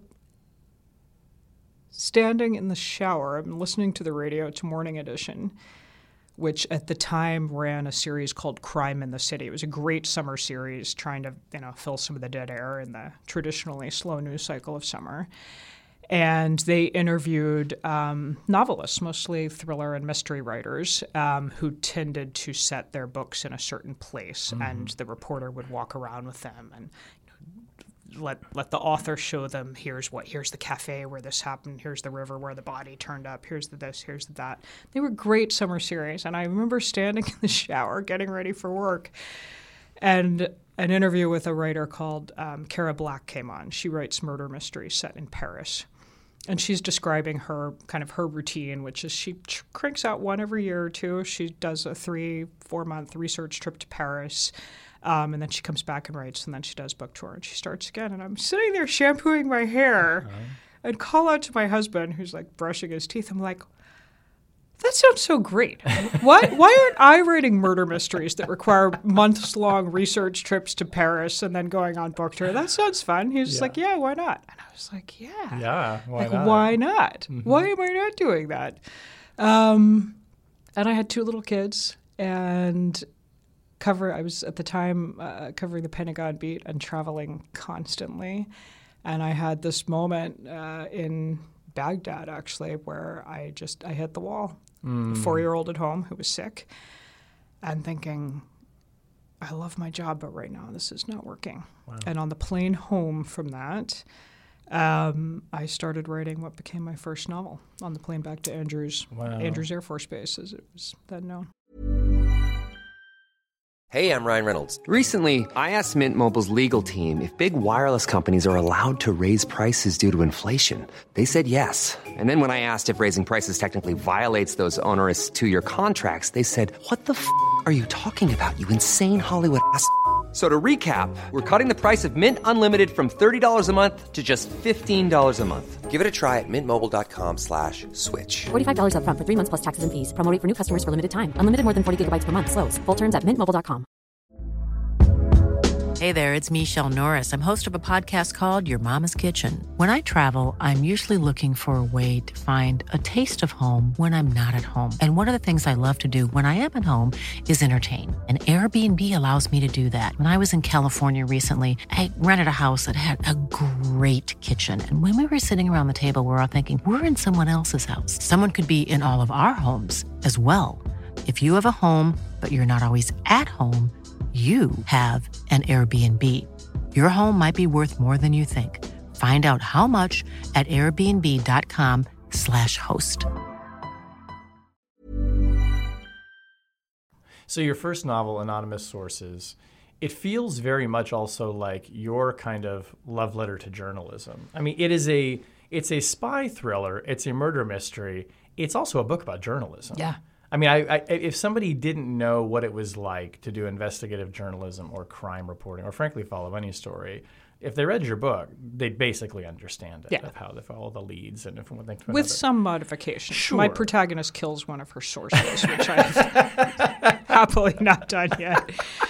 standing in the shower and listening to the radio to Morning Edition, which at the time ran a series called Crime in the City. It was a great summer series trying to, you know, fill some of the dead air in the traditionally slow news cycle of summer. And they interviewed um, novelists, mostly thriller and mystery writers, um, who tended to set their books in a certain place, mm-hmm. and the reporter would walk around with them and let let the author show them, here's what, here's the cafe where this happened, here's the river where the body turned up, here's the this, here's the that. They were great summer series, and I remember standing in the shower getting ready for work, and an interview with a writer called um, Kara Black came on. She writes murder mysteries set in Paris. And she's describing her kind of her routine, which is she ch- cranks out one every year or two. She does a three, four-month research trip to Paris, um, and then she comes back and writes, and then she does book tour, and she starts again. And I'm sitting there shampooing my hair uh-huh. and call out to my husband, who's like brushing his teeth. I'm like, that sounds so great. Why why aren't I writing murder mysteries that require months-long research trips to Paris and then going on book tour? That sounds fun. He was just Yeah. like, yeah, why not? And I was like, yeah. Yeah, why like, not? why not? Mm-hmm. Why am I not doing that? Um, and I had two little kids, and cover. I was at the time uh, covering the Pentagon beat and traveling constantly, and I had this moment uh, in Baghdad actually where I just I hit the wall. Mm. A four-year-old at home who was sick, and thinking, I love my job, but right now this is not working. Wow. And on the plane home from that, um, I started writing what became my first novel on the plane back to Andrews, wow. Andrews Air Force Base, as it was then known. Hey, I'm Ryan Reynolds. Recently, I asked Mint Mobile's legal team if big wireless companies are allowed to raise prices due to inflation. They said yes. And then when I asked if raising prices technically violates those onerous two-year contracts, they said, what the f*** are you talking about, you insane Hollywood ass f- So to recap, we're cutting the price of Mint Unlimited from thirty dollars a month to just fifteen dollars a month. Give it a try at mintmobile.com slash switch. forty-five dollars up front for three months plus taxes and fees. Promo rate for new customers for limited time. Unlimited more than forty gigabytes per month. Slows full terms at mint mobile dot com. Hey there, it's Michelle Norris. I'm host of a podcast called Your Mama's Kitchen. When I travel, I'm usually looking for a way to find a taste of home when I'm not at home. And one of the things I love to do when I am at home is entertain. And Airbnb allows me to do that. When I was in California recently, I rented a house that had a great kitchen. And when we were sitting around the table, we were all thinking, we're in someone else's house. Someone could be in all of our homes as well. If you have a home, but you're not always at home, you have an Airbnb. Your home might be worth more than you think. Find out how much at airbnb.com slash host. So your first novel, Anonymous Sources, it feels very much also like your kind of love letter to journalism. I mean, it is a it's a spy thriller. It's a murder mystery. It's also a book about journalism. Yeah. I mean, I, I, if somebody didn't know what it was like to do investigative journalism or crime reporting, or frankly follow any story, if they read your book, they'd basically understand it, yeah. of how they follow the leads and from one thing to With another. some modifications. Sure. My protagonist kills one of her sources, which I've happily not done yet.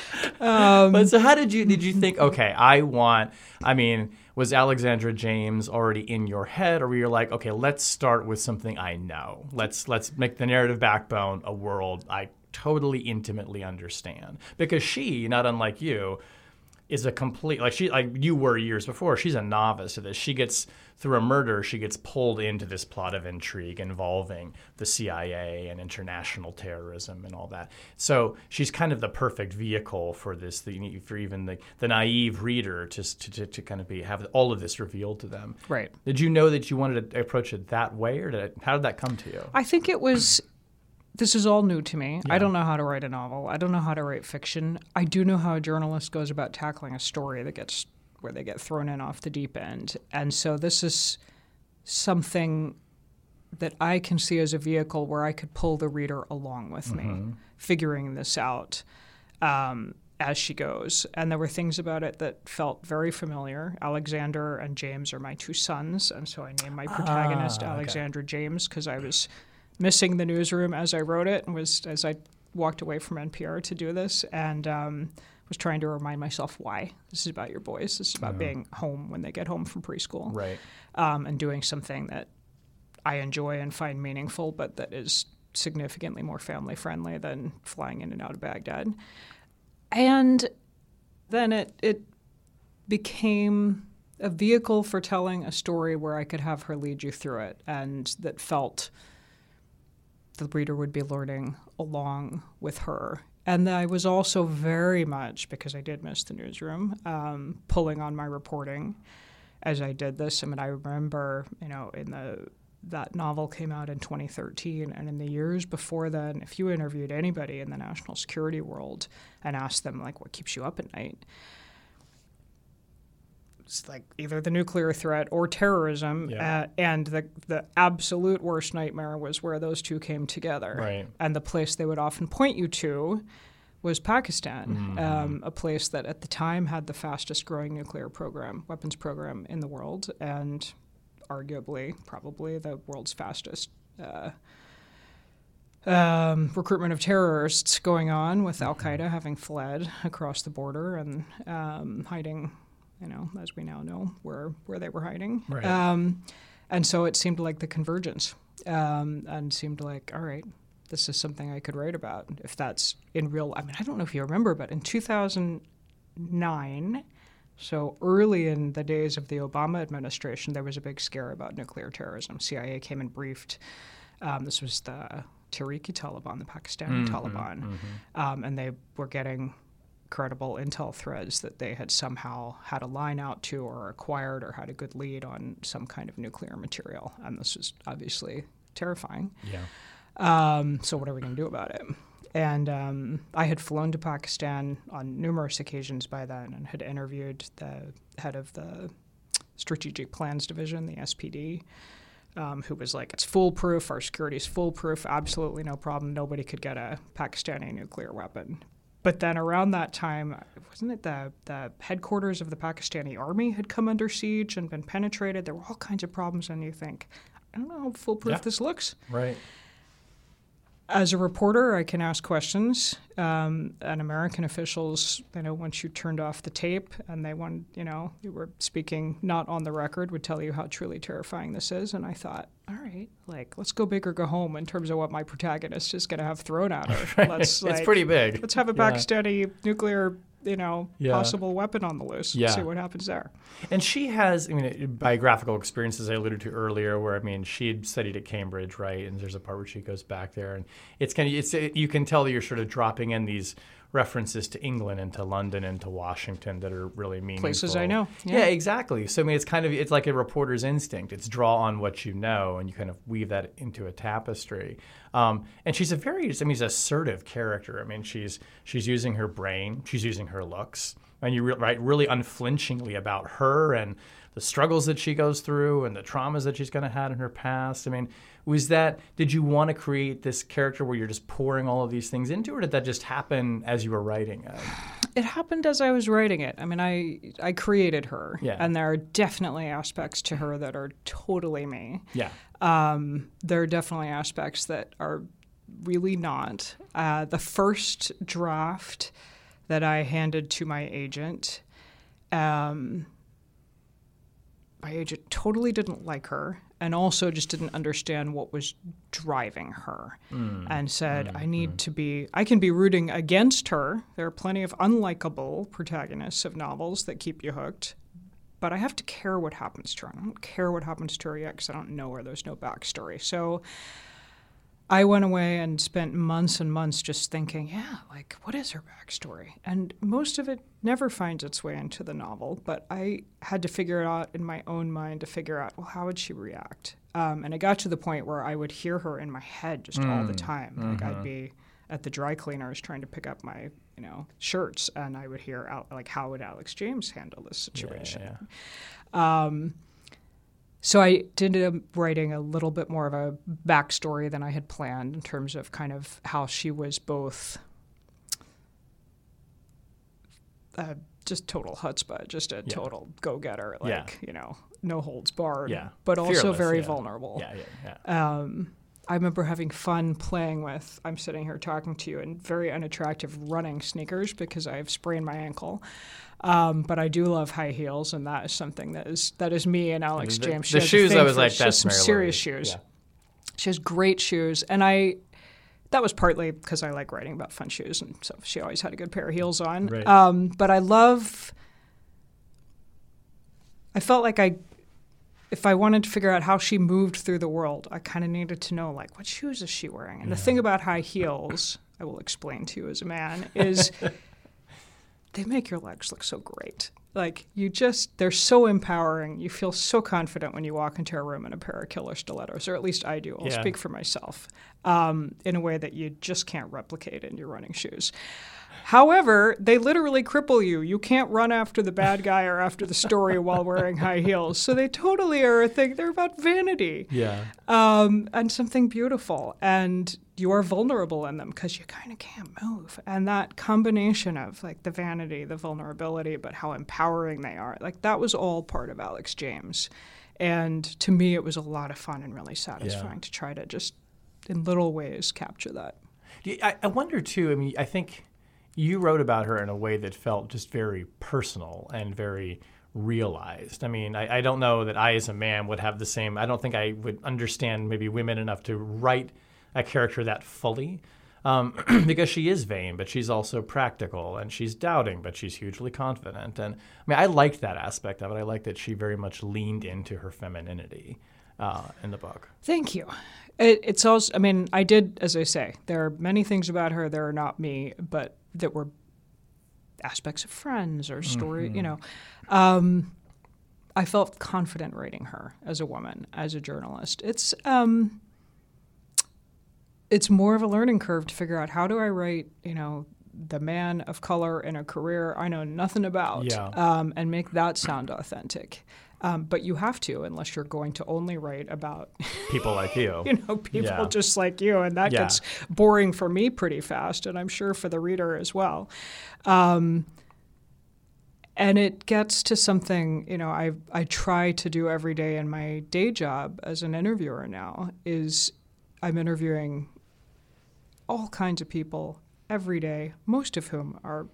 Um, but so how did you did you think, okay, I want, I mean, was Alexandra James already in your head, or were you like, okay, let's start with something I know. Let's let's make the narrative backbone a world I totally intimately understand. Because she, not unlike you, is a complete, like she, like you were years before, she's a novice to this. She gets, through a murder, she gets pulled into this plot of intrigue involving the C I A and international terrorism and all that. So she's kind of the perfect vehicle for this, the, for even the, the naive reader to, to to kind of be have all of this revealed to them. Right. Did you know that you wanted to approach it that way, or did it, how did that come to you? I think it was... This is all new to me. Yeah. I don't know how to write a novel. I don't know how to write fiction. I do know how a journalist goes about tackling a story that gets where they get thrown in off the deep end. And so this is something that I can see as a vehicle where I could pull the reader along with mm-hmm. me, figuring this out um, as she goes. And there were things about it that felt very familiar. Alexander and James are my two sons, and so I named my protagonist ah, Alexandra okay. James because I was missing the newsroom as I wrote it, and was as I walked away from N P R to do this, and um, was trying to remind myself why. This is about your boys. This is about mm-hmm. being home when they get home from preschool, right? Um, and doing something that I enjoy and find meaningful, but that is significantly more family friendly than flying in and out of Baghdad. And then it it became a vehicle for telling a story where I could have her lead you through it, and that felt the reader would be learning along with her. And I was also very much, because I did miss the newsroom, um, pulling on my reporting as I did this. I mean, I remember, you know, in the that novel came out in twenty thirteen, and in the years before then, if you interviewed anybody in the national security world and asked them, like, what keeps you up at night? It's like either the nuclear threat or terrorism, yeah. uh, and the the absolute worst nightmare was where those two came together. Right. And the place they would often point you to was Pakistan, mm-hmm. um, a place that at the time had the fastest growing nuclear program, weapons program in the world, and arguably probably the world's fastest uh, um, recruitment of terrorists going on, with Al-Qaeda having fled across the border and um, hiding, you know, as we now know, where, where they were hiding. Right. Um, and so it seemed like the convergence, um, and seemed like, all right, this is something I could write about. If that's in real, I mean, I don't know if you remember, but in two thousand nine, so early in the days of the Obama administration, there was a big scare about nuclear terrorism. C I A came and briefed. Um, this was the Tehrik-i Taliban, the Pakistani mm-hmm, Taliban, mm-hmm. Um, and they were getting credible intel threads that they had somehow had a line out to or acquired or had a good lead on some kind of nuclear material. And this was obviously terrifying. Yeah. Um, so what are we going to do about it? And um, I had flown to Pakistan on numerous occasions by then and had interviewed the head of the Strategic Plans Division, the S P D, um, who was like, it's foolproof, our security is foolproof, absolutely no problem, nobody could get a Pakistani nuclear weapon. But then around that time, wasn't it the, the headquarters of the Pakistani army had come under siege and been penetrated? There were all kinds of problems, and you think, I don't know how foolproof yeah. this looks. Right. As a reporter, I can ask questions, um, and American officials, you know, once you turned off the tape and they want, you know, you were speaking not on the record, would tell you how truly terrifying this is. And I thought, all right, like, let's go big or go home in terms of what my protagonist is going to have thrown at her. Right. Let's, like, it's pretty big. Let's have a yeah. Pakistani nuclear, you know, yeah. possible weapon on the loose. Yeah. See what happens there. And she has, I mean, biographical experiences I alluded to earlier, where I mean, she'd studied at Cambridge, right? And there's a part where she goes back there, and it's kind of, it's you can tell that you're sort of dropping in these references to England and to London and to Washington that are really meaningful. Places I know. Yeah. yeah, exactly. So I mean, it's kind of it's like a reporter's instinct. It's draw on what you know, and you kind of weave that into a tapestry. Um, and she's a very, I mean, she's an assertive character. I mean, she's she's using her brain, she's using her looks. And you re- write really unflinchingly about her and the struggles that she goes through and the traumas that she's going to have in her past. I mean, was that, did you want to create this character where you're just pouring all of these things into her, or did that just happen as you were writing it? It happened as I was writing it. I mean, I I created her, yeah. and there are definitely aspects to her that are totally me. Yeah. Um, there are definitely aspects that are really not. Uh, the first draft that I handed to my agent, um, my agent totally didn't like her and also just didn't understand what was driving her mm. and said, mm. I need mm. to be, I can be rooting against her. There are plenty of unlikable protagonists of novels that keep you hooked, but I have to care what happens to her. I don't care what happens to her yet because I don't know her. There's no backstory. So I went away and spent months and months just thinking, yeah, like, what is her backstory? And most of it never finds its way into the novel, but I had to figure it out in my own mind to figure out, well, how would she react? Um, and it got to the point where I would hear her in my head just mm. all the time. Mm-hmm. Like, I'd be at the dry cleaners trying to pick up my, you know, shirts, and I would hear, out, like, how would Alex James handle this situation? Yeah, yeah, yeah. Um, So I ended up writing a little bit more of a backstory than I had planned in terms of kind of how she was both uh, just total chutzpah, just a yeah. total go-getter, like, yeah. you know, no holds barred, yeah. but also Fearless, very yeah. vulnerable. Yeah, yeah, yeah. Um, I remember having fun playing with, I'm sitting here talking to you in very unattractive running sneakers because I've sprained my ankle. Um, but I do love high heels, and that is something that is that is me and Alex the, James. The, the shoes, I was like, she that's has some Mary serious Louise. shoes. Yeah. She has great shoes, and I. That was partly because I like writing about fun shoes, and so she always had a good pair of heels on. Right. Um, but I love. I felt like I, if I wanted to figure out how she moved through the world, I kind of needed to know, like, what shoes is she wearing? And yeah. the thing about high heels, I will explain to you as a man, is they make your legs look so great. Like, you just, they're so empowering. You feel so confident when you walk into a room in a pair of killer stilettos, or at least I do. I'll yeah. speak for myself, um, in a way that you just can't replicate in your running shoes. However, they literally cripple you. You can't run after the bad guy or after the story while wearing high heels. So they totally are a thing. They're about vanity. Yeah. Um, and something beautiful. And you are vulnerable in them because you kind of can't move. And that combination of, like, the vanity, the vulnerability, but how empowering they are, like, that was all part of Alex James. And to me, it was a lot of fun and really satisfying yeah. to try to just, in little ways, capture that. I, I wonder, too, I mean, I think you wrote about her in a way that felt just very personal and very realized. I mean, I, I don't know that I, as a man, would have the same, I don't think I would understand maybe women enough to write a character that fully. Um, because she is vain, but she's also practical, and she's doubting, but she's hugely confident. And I mean, I liked that aspect of it. I liked that she very much leaned into her femininity uh, in the book. Thank you. It, it's also, I mean, I did, as I say, there are many things about her that are not me, but that were aspects of Friends or story, mm-hmm. you know. Um, I felt confident writing her as a woman, as a journalist. It's... Um, It's more of a learning curve to figure out how do I write, you know, the man of color in a career I know nothing about, yeah. um, and make that sound authentic. Um, but you have to, unless you're going to only write about people like you, you know, people yeah. just like you, and that yeah. gets boring for me pretty fast, and I'm sure for the reader as well. Um, and it gets to something, you know, I I try to do every day in my day job as an interviewer now is I'm interviewing all kinds of people every day, most of whom are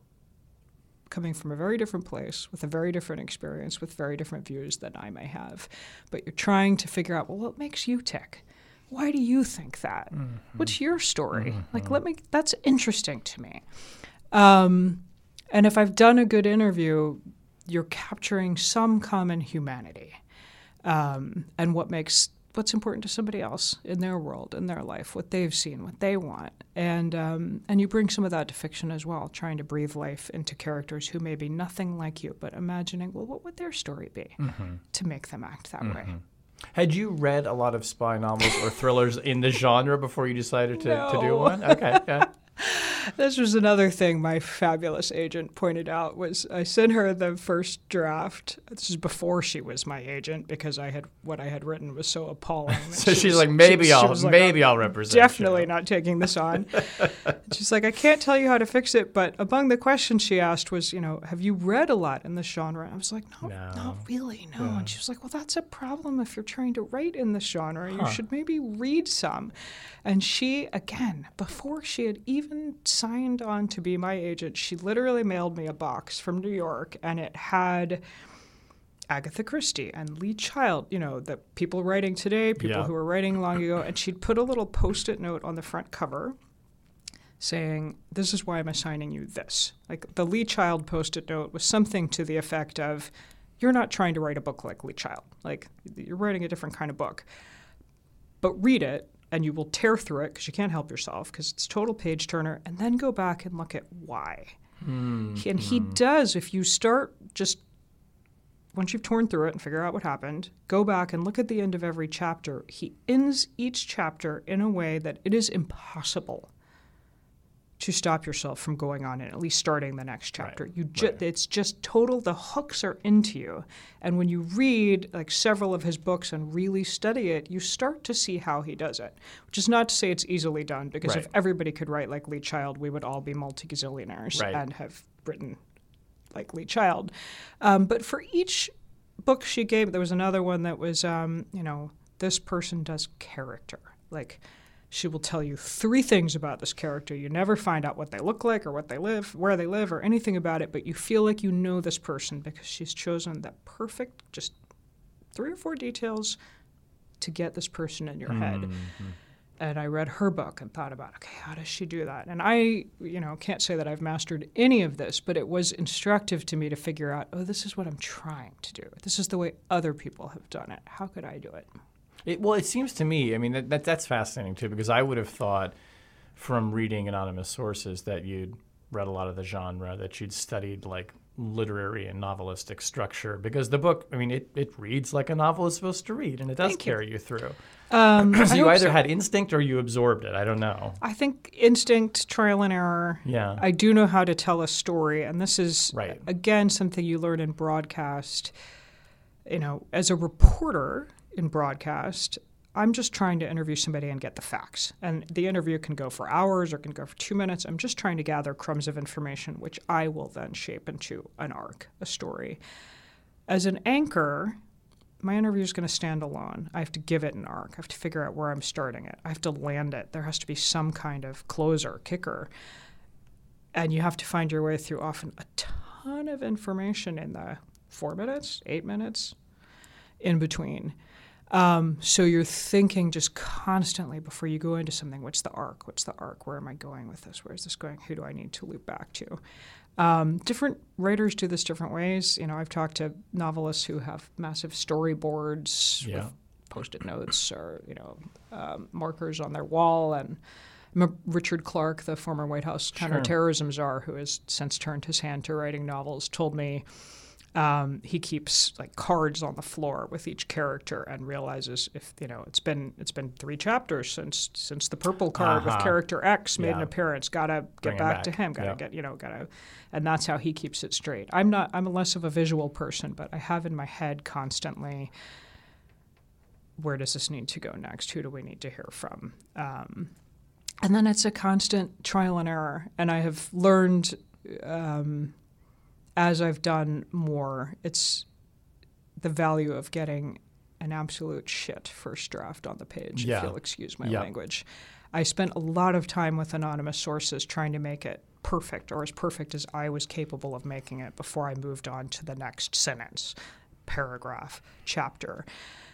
coming from a very different place with a very different experience, with very different views than I may have. But you're trying to figure out, well, what makes you tick? Why do you think that? Mm-hmm. What's your story? Mm-hmm. Like, let me, that's interesting to me. Um, and if I've done a good interview, you're capturing some common humanity um, and what makes what's important to somebody else in their world, in their life, what they've seen, what they want. And um, and you bring some of that to fiction as well, trying to breathe life into characters who may be nothing like you, but imagining, well, what would their story be mm-hmm. to make them act that mm-hmm. way? Had you read a lot of spy novels or thrillers in the genre before you decided to, no. to do one? Okay, yeah. This was another thing my fabulous agent pointed out was I sent her the first draft. This is before she was my agent because I had what I had written was so appalling. So she she's was, like, maybe she was, I'll she like, maybe oh, I'll represent definitely you. not taking this on. She's like, I can't tell you how to fix it, but among the questions she asked was, you know, have you read a lot in this genre? I was like, no, no. not really, no. Yeah. And she was like, well, that's a problem if you're trying to write in this genre. You huh. should maybe read some. And she, again, before she had even signed on to be my agent, she literally mailed me a box from New York, and it had Agatha Christie and Lee Child, you know, the people writing today, people yeah. who were writing long ago, and she'd put a little Post-it note on the front cover saying, this is why I'm assigning you this. Like, the Lee Child Post-it note was something to the effect of, you're not trying to write a book like Lee Child. Like, you're writing a different kind of book. But read it, and you will tear through it because you can't help yourself because it's total page turner, and then go back and look at why. Mm, and mm. he does, if you start just, once you've torn through it and figure out what happened, go back and look at the end of every chapter. He ends each chapter in a way that it is impossible to stop yourself from going on and at least starting the next chapter. Right, You ju- right. It's just total, the hooks are into you. And when you read like several of his books and really study it, you start to see how he does it, which is not to say it's easily done, because right. if everybody could write like Lee Child, we would all be multi-gazillionaires right. and have written like Lee Child. Um, but for each book she gave, there was another one that was, um, you know, this person does character. Like, she will tell you three things about this character. You never find out what they look like or what they live, where they live, or anything about it, but you feel like you know this person because she's chosen the perfect, just three or four details to get this person in your mm-hmm. head. And I read her book and thought about, okay, how does she do that? And I, you know, can't say that I've mastered any of this, but it was instructive to me to figure out, oh, this is what I'm trying to do. This is the way other people have done it. How could I do it? It, well, it seems to me, I mean, that, that that's fascinating, too, because I would have thought from reading anonymous sources that you'd read a lot of the genre, that you'd studied, like, literary and novelistic structure, because the book, I mean, it, it reads like a novel is supposed to read, and it does Thank carry you. you through. Um, so you either so. had instinct or you absorbed it. I don't know. I think instinct, trial and error. Yeah. I do know how to tell a story, and this is, right. again, something you learn in broadcast. You know, as a reporter in broadcast, I'm just trying to interview somebody and get the facts. And the interview can go for hours or can go for two minutes. I'm just trying to gather crumbs of information, which I will then shape into an arc, a story. As an anchor, my interview is going to stand alone. I have to give it an arc. I have to figure out where I'm starting it. I have to land it. There has to be some kind of closer, kicker. And you have to find your way through often a ton of information in the four minutes, eight minutes in between. Um, so you're thinking just constantly before you go into something, what's the arc? What's the arc? Where am I going with this? Where is this going? Who do I need to loop back to? Um, different writers do this different ways. You know, I've talked to novelists who have massive storyboards Yeah. with Post-it notes or, you know, um, markers on their wall. And I remember Richard Clarke, the former White House counterterrorism czar, who has since turned his hand to writing novels, told me Um, he keeps like cards on the floor with each character and realizes if you know it's been it's been three chapters since since the purple card Uh-huh. with character X made Yeah. an appearance. Gotta Bring get him back, back. to him. Gotta Yeah. get you know gotta, and that's how he keeps it straight. I'm not. I'm less of a visual person, but I have in my head constantly. Where does this need to go next? Who do we need to hear from? Um, and then it's a constant trial and error. And I have learned. Um, As I've done more, it's the value of getting an absolute shit first draft on the page, Yeah. if you'll excuse my Yeah. language. I spent a lot of time with anonymous sources trying to make it perfect, or as perfect as I was capable of making it before I moved on to the next sentence, paragraph, chapter.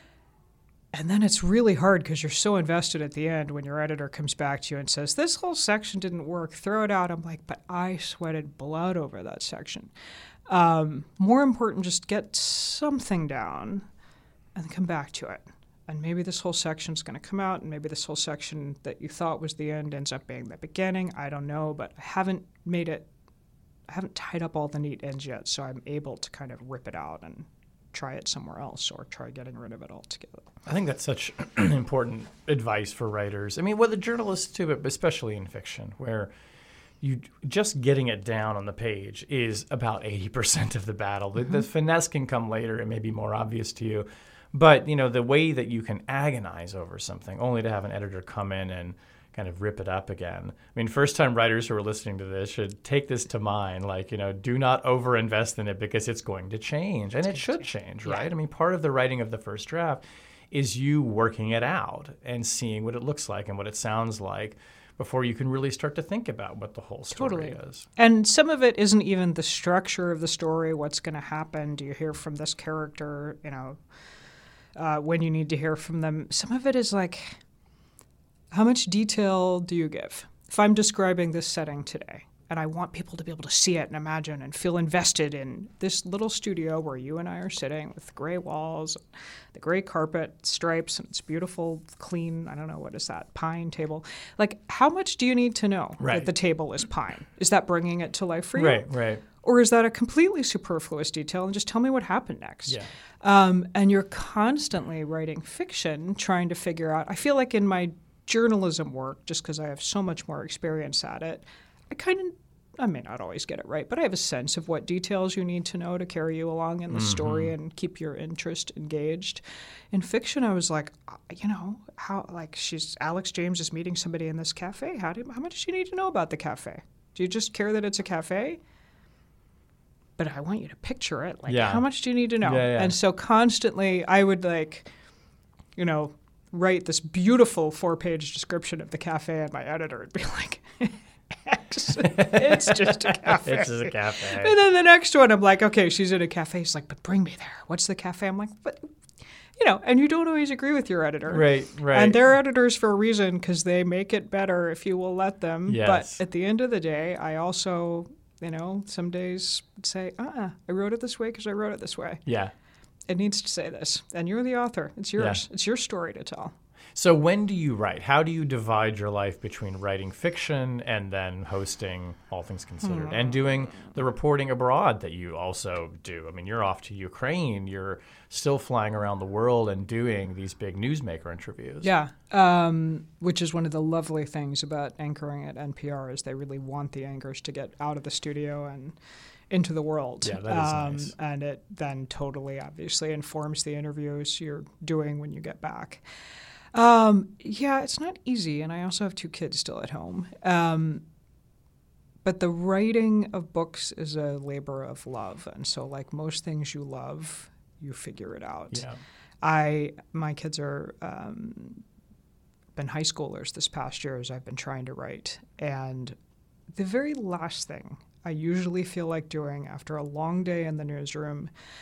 And then it's really hard because you're so invested at the end when your editor comes back to you and says, this whole section didn't work, throw it out. I'm like, but I sweated blood over that section. Um, more important, just get something down and come back to it. And maybe this whole section's going to come out, and maybe this whole section that you thought was the end ends up being the beginning. I don't know, but I haven't made it, I haven't tied up all the neat ends yet, so I'm able to kind of rip it out and try it somewhere else or try getting rid of it altogether. I think that's such important advice for writers. I mean, well, the journalists too, but especially in fiction, where you just getting it down on the page is about eighty percent of the battle. The, Mm-hmm. the finesse can come later. It may be more obvious to you. But, you know, the way that you can agonize over something only to have an editor come in and kind of rip it up again. I mean, first-time writers who are listening to this should take this to mind. Like, you know, do not over-invest in it because it's going to change. And it should change, right? Yeah. I mean, part of the writing of the first draft is you working it out and seeing what it looks like and what it sounds like before you can really start to think about what the whole story Totally. is. And some of it isn't even the structure of the story, what's going to happen. Do you hear from this character, you know, uh, when you need to hear from them? Some of it is like, how much detail do you give? If I'm describing this setting today, and I want people to be able to see it and imagine and feel invested in this little studio where you and I are sitting with gray walls, the gray carpet stripes, and it's beautiful, clean, I don't know, what is that, pine table? Like, how much do you need to know Right. that the table is pine? Is that bringing it to life for you? Right, right. Or is that a completely superfluous detail and just tell me what happened next? Yeah. Um, and you're constantly writing fiction, trying to figure out, I feel like in my journalism work, just because I have so much more experience at it, I kind of, I may not always get it right, but I have a sense of what details you need to know to carry you along in the Mm-hmm. story and keep your interest engaged. In fiction, I was like, uh, you know, how, like, she's, Alex James is meeting somebody in this cafe. How, do, how much do you need to know about the cafe? Do you just care that it's a cafe? But I want you to picture it. Like, Yeah. how much do you need to know? Yeah, yeah. And so constantly I would, like, you know, write this beautiful four-page description of the cafe, and my editor would be like, X, it's just a cafe. It's just a cafe. And then the next one, I'm like, okay, she's in a cafe. He's like, but bring me there. What's the cafe? I'm like, but, you know, and you don't always agree with your editor. Right, right. And they're editors for a reason because they make it better if you will let them. Yes. But at the end of the day, I also, you know, some days say, uh-uh, I wrote it this way because I wrote it this way. Yeah. It needs to say this. And you're the author. It's yours. Yeah. It's your story to tell. So when do you write? How do you divide your life between writing fiction and then hosting All Things Considered and doing the reporting abroad that you also do? I mean, you're off to Ukraine. You're still flying around the world and doing these big newsmaker interviews. Yeah, um, which is one of the lovely things about anchoring at N P R is they really want the anchors to get out of the studio and into the world. Yeah, that is um, nice. And it then totally, obviously, informs the interviews you're doing when you get back. Um, yeah, it's not easy, and I also have two kids still at home. Um, but the writing of books is a labor of love, and so like most things you love, you figure it out. Yeah. I my kids are um, been high schoolers this past year as I've been trying to write, and the very last thing I usually feel like doing after a long day in the newsroom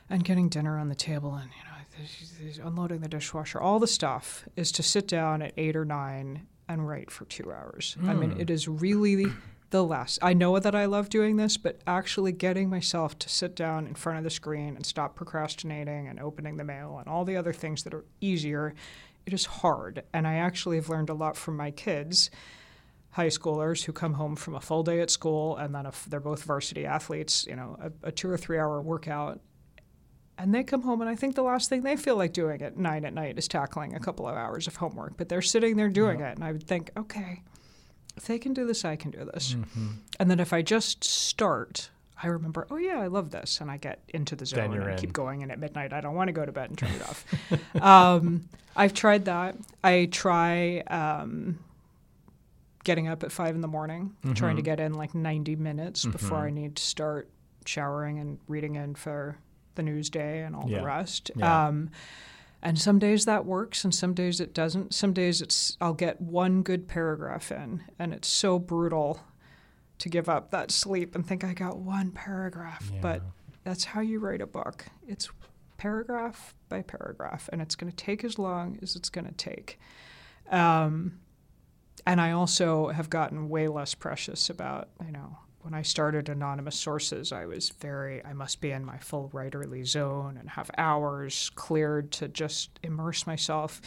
and getting dinner on the table and, you know, unloading the dishwasher, all the stuff is to sit down at eight or nine and write for two hours. Mm. I mean, it is really the less. I know that I love doing this, but actually getting myself to sit down in front of the screen and stop procrastinating and opening the mail and all the other things that are easier, it is hard. And I actually have learned a lot from my kids, high schoolers who come home from a full day at school, and then if they're both varsity athletes, you know, a, a two or three hour workout. And they come home, and I think the last thing they feel like doing at nine at night is tackling a couple of hours of homework. But they're sitting there doing yeah. it, and I would think, okay, if they can do this, I can do this. Mm-hmm. And then if I just start, I remember, oh, yeah, I love this. And I get into the zone and in. keep going. And at midnight, I don't want to go to bed and turn it off. um, I've tried that. I try um, getting up at five in the morning, mm-hmm. trying to get in like ninety minutes mm-hmm. before I need to start showering and reading in for the news day and all yeah. the rest. Yeah. Um, and some days that works and some days it doesn't. Some days it's I'll get one good paragraph in and it's so brutal to give up that sleep and think I got one paragraph. Yeah. But that's how you write a book. It's paragraph by paragraph, and it's going to take as long as it's going to take. Um, and I also have gotten way less precious about, you know, when I started Anonymous Sources, I was very, I must be in my full writerly zone and have hours cleared to just immerse myself.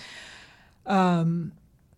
Um,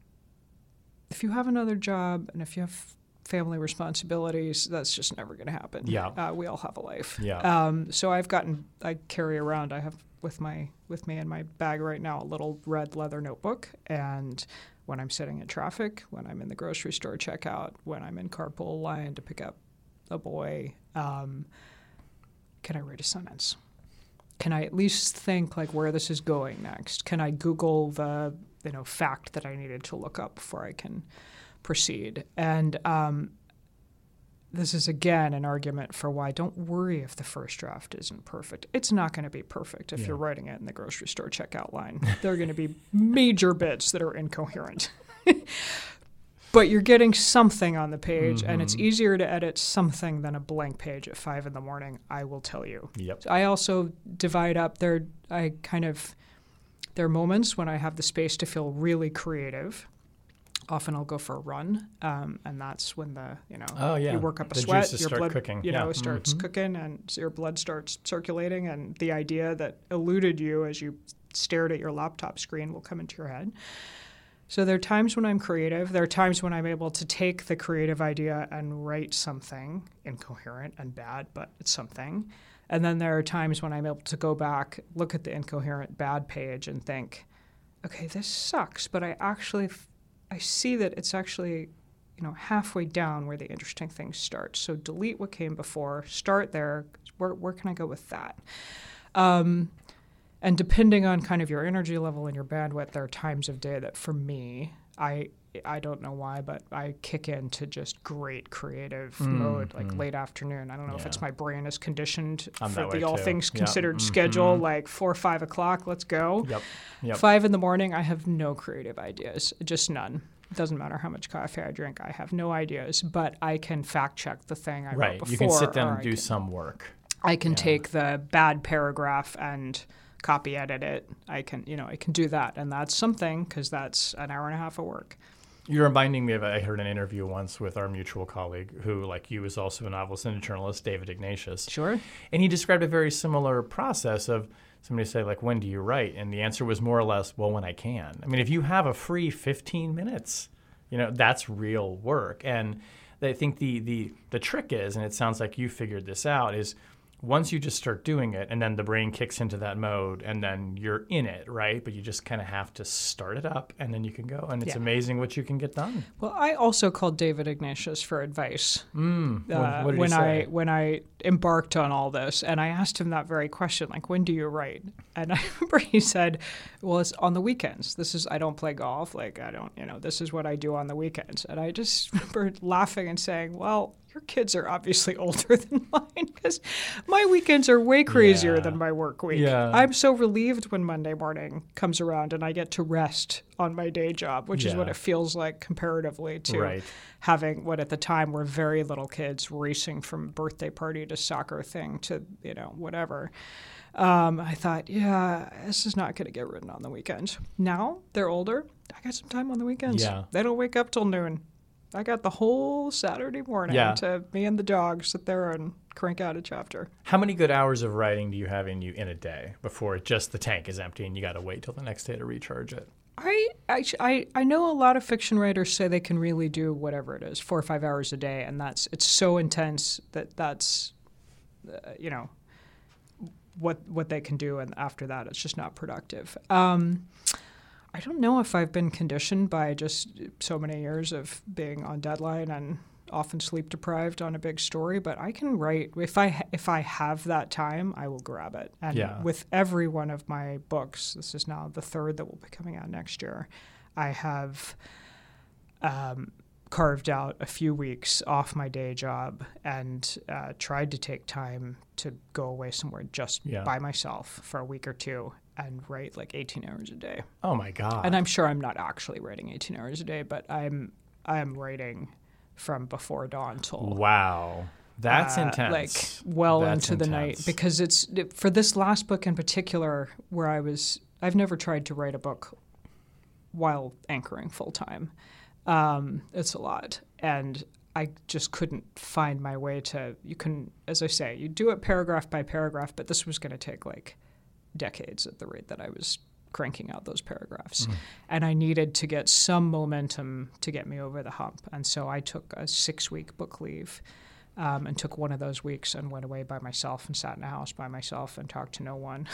if you have another job and if you have family responsibilities, that's just never going to happen. Yeah. Uh, we all have a life. Yeah. Um, so I've gotten, I carry around, I have with my with me in my bag right now a little red leather notebook, and when I'm sitting in traffic, when I'm in the grocery store checkout, when I'm in carpool line to pick up a boy, um, can I write a sentence? Can I at least think like where this is going next? Can I Google the you know fact that I needed to look up before I can proceed? And um, this is, again, an argument for why don't worry if the first draft isn't perfect. It's not going to be perfect if yeah. you're writing it in the grocery store checkout line. There are going to be major bits that are incoherent. But you're getting something on the page, mm-hmm. and it's easier to edit something than a blank page at five in the morning, I will tell you. Yep. So I also divide up there. I kind of, there are moments when I have the space to feel really creative. Often I'll go for a run, um, and that's when the, you know, oh, yeah. you work up a the sweat, juices your start blood, cooking. you know, yeah. starts mm-hmm. cooking, and your blood starts circulating, and the idea that eluded you as you stared at your laptop screen will come into your head. So there are times when I'm creative. There are times when I'm able to take the creative idea and write something incoherent and bad, but it's something. And then there are times when I'm able to go back, look at the incoherent bad page and think, okay, this sucks, but I actually f- I see that it's actually, you know, halfway down where the interesting things start. So delete what came before, start there. Where where can I go with that? Um, and depending on kind of your energy level and your bandwidth, there are times of day that for me, I I don't know why, but I kick into just great creative mm, mode, like mm. late afternoon. I don't know yeah. if it's my brain is conditioned I'm for the too. all things yep. considered mm-hmm. schedule, like four or five o'clock, let's go. Yep. Yep. Five in the morning, I have no creative ideas, just none. It doesn't matter how much coffee I drink. I have no ideas, but I can fact check the thing I right. wrote before. You can sit down and I do can, some work. I can yeah. take the bad paragraph and copy edit it. I can, you know, I can do that, and that's something because that's an hour and a half of work. You're reminding me of, I heard an interview once with our mutual colleague who, like you, is also a novelist and a journalist, David Ignatius. Sure. And he described a very similar process of somebody say, like, when do you write? And the answer was more or less, well, when I can. I mean, if you have a free fifteen minutes, you know, that's real work. And I think the the the trick is, and it sounds like you figured this out, is once you just start doing it and then the brain kicks into that mode and then you're in it, right? But you just kind of have to start it up and then you can go. And it's yeah. amazing what you can get done. Well, I also called David Ignatius for advice mm. uh, what did when he say? I when I embarked on all this. And I asked him that very question, like, when do you write? And I remember he said, well, it's on the weekends. This is, I don't play golf. Like, I don't, you know, this is what I do on the weekends. And I just remember laughing and saying, well, your kids are obviously older than mine because my weekends are way crazier Yeah. than my work week. Yeah. I'm so relieved when Monday morning comes around and I get to rest on my day job, which is Yeah. what it feels like comparatively to Right. having what at the time were very little kids racing from birthday party to soccer thing to, you know, whatever. Um, I thought, yeah, this is not going to get written on the weekends. Now they're older. I got some time on the weekends. Yeah. They don't wake up till noon. I got the whole Saturday morning Yeah. to me and the dog sit there and crank out a chapter. How many good hours of writing do you have in you in a day before just the tank is empty and you got to wait till the next day to recharge it? I, I, I I know a lot of fiction writers say they can really do whatever it is, four or five hours a day, and that's it's so intense that that's, uh, you know, what what they can do, and after that, it's just not productive. Um, I don't know if I've been conditioned by just so many years of being on deadline and often sleep deprived on a big story, but I can write if I if I have that time, I will grab it. And Yeah. with every one of my books, this is now the third that will be coming out next year, I have um, carved out a few weeks off my day job and uh, tried to take time to go away somewhere just Yeah. by myself for a week or two and write like eighteen hours a day. Oh my God. And I'm sure I'm not actually writing eighteen hours a day, but I'm I'm writing from before dawn till Wow. That's uh, intense. like well That's into the night, intense. because it's for this last book in particular where I was I've never tried to write a book while anchoring full time. Um, it's a lot, and I just couldn't find my way to. You can, as I say, you do it paragraph by paragraph, but this was going to take like decades at the rate that I was cranking out those paragraphs. Mm. And I needed to get some momentum to get me over the hump. And so I took a six-week book leave um, and took one of those weeks and went away by myself and sat in a house by myself and talked to no one.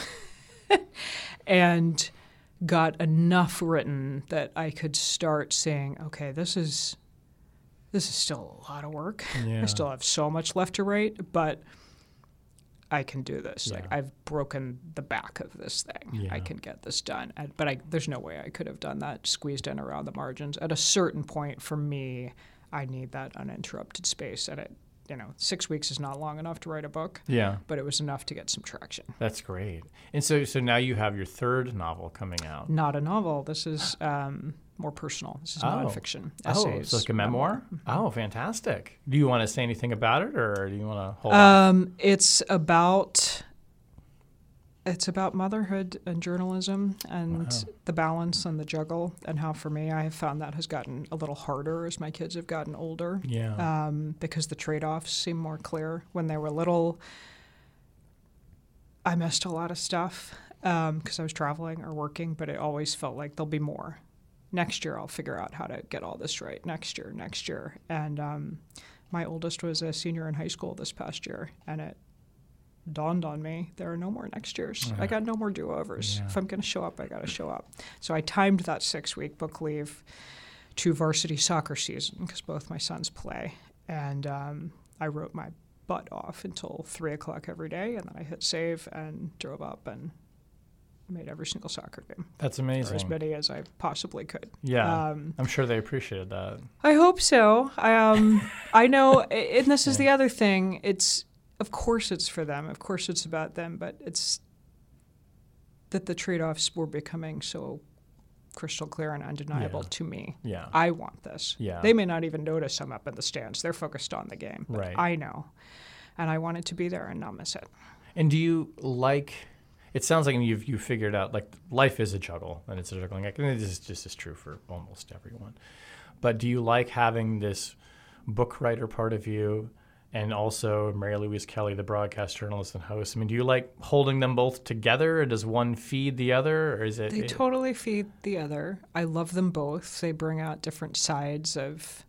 And got enough written that I could start saying, okay, this is this is still a lot of work. Yeah. I still have so much left to write, but I can do this. Yeah. Like I've broken the back of this thing. Yeah. I can get this done. And, but I, there's no way I could have done that squeezed in around the margins. At a certain point, for me, I need that uninterrupted space. And it, you know, six weeks is not long enough to write a book. Yeah. But it was enough to get some traction. That's great. And so, so now you have your third novel coming out. Not a novel. This is um, more personal. This is Oh. nonfiction. Oh, Essays. it's like a memoir? Oh, fantastic. Do you want to say anything about it, or do you want to hold on? Um, it's about it's about motherhood and journalism and Wow. the balance and the juggle, and how for me I have found that has gotten a little harder as my kids have gotten older. Yeah. Um, because the trade-offs seem more clear. When they were little, I missed a lot of stuff because I was traveling or working, but it always felt like there'll be more. Next year I'll figure out how to get all this right. Next year, next year. And um, my oldest was a senior in high school this past year, and it dawned on me there are no more next years. I got no more do-overs. Yeah. If I'm going to show up, I got to show up. So I timed that six-week book leave to varsity soccer season because both my sons play. And um, I wrote my butt off until three o'clock every day, and then I hit save and drove up and made every single soccer game. That's Or amazing. as many as I possibly could. Yeah. Um, I'm sure they appreciated that. I hope so. I, um, I know, and this is the other thing. It's, of course, it's for them. Of course, it's about them. But it's that the trade-offs were becoming so crystal clear and undeniable Yeah. to me. Yeah. I want this. Yeah. They may not even notice I'm up in the stands. They're focused on the game. But Right. I know, and I wanted to be there and not miss it. And do you like? It sounds like you've you figured out like life is a juggle, and it's a juggling act. And this is just as true for almost everyone. But do you like having this book writer part of you, and also Mary Louise Kelly, the broadcast journalist and host? I mean, do you like holding them both together, or does one feed the other, or is it? They totally feed the other. I love them both. They bring out different sides of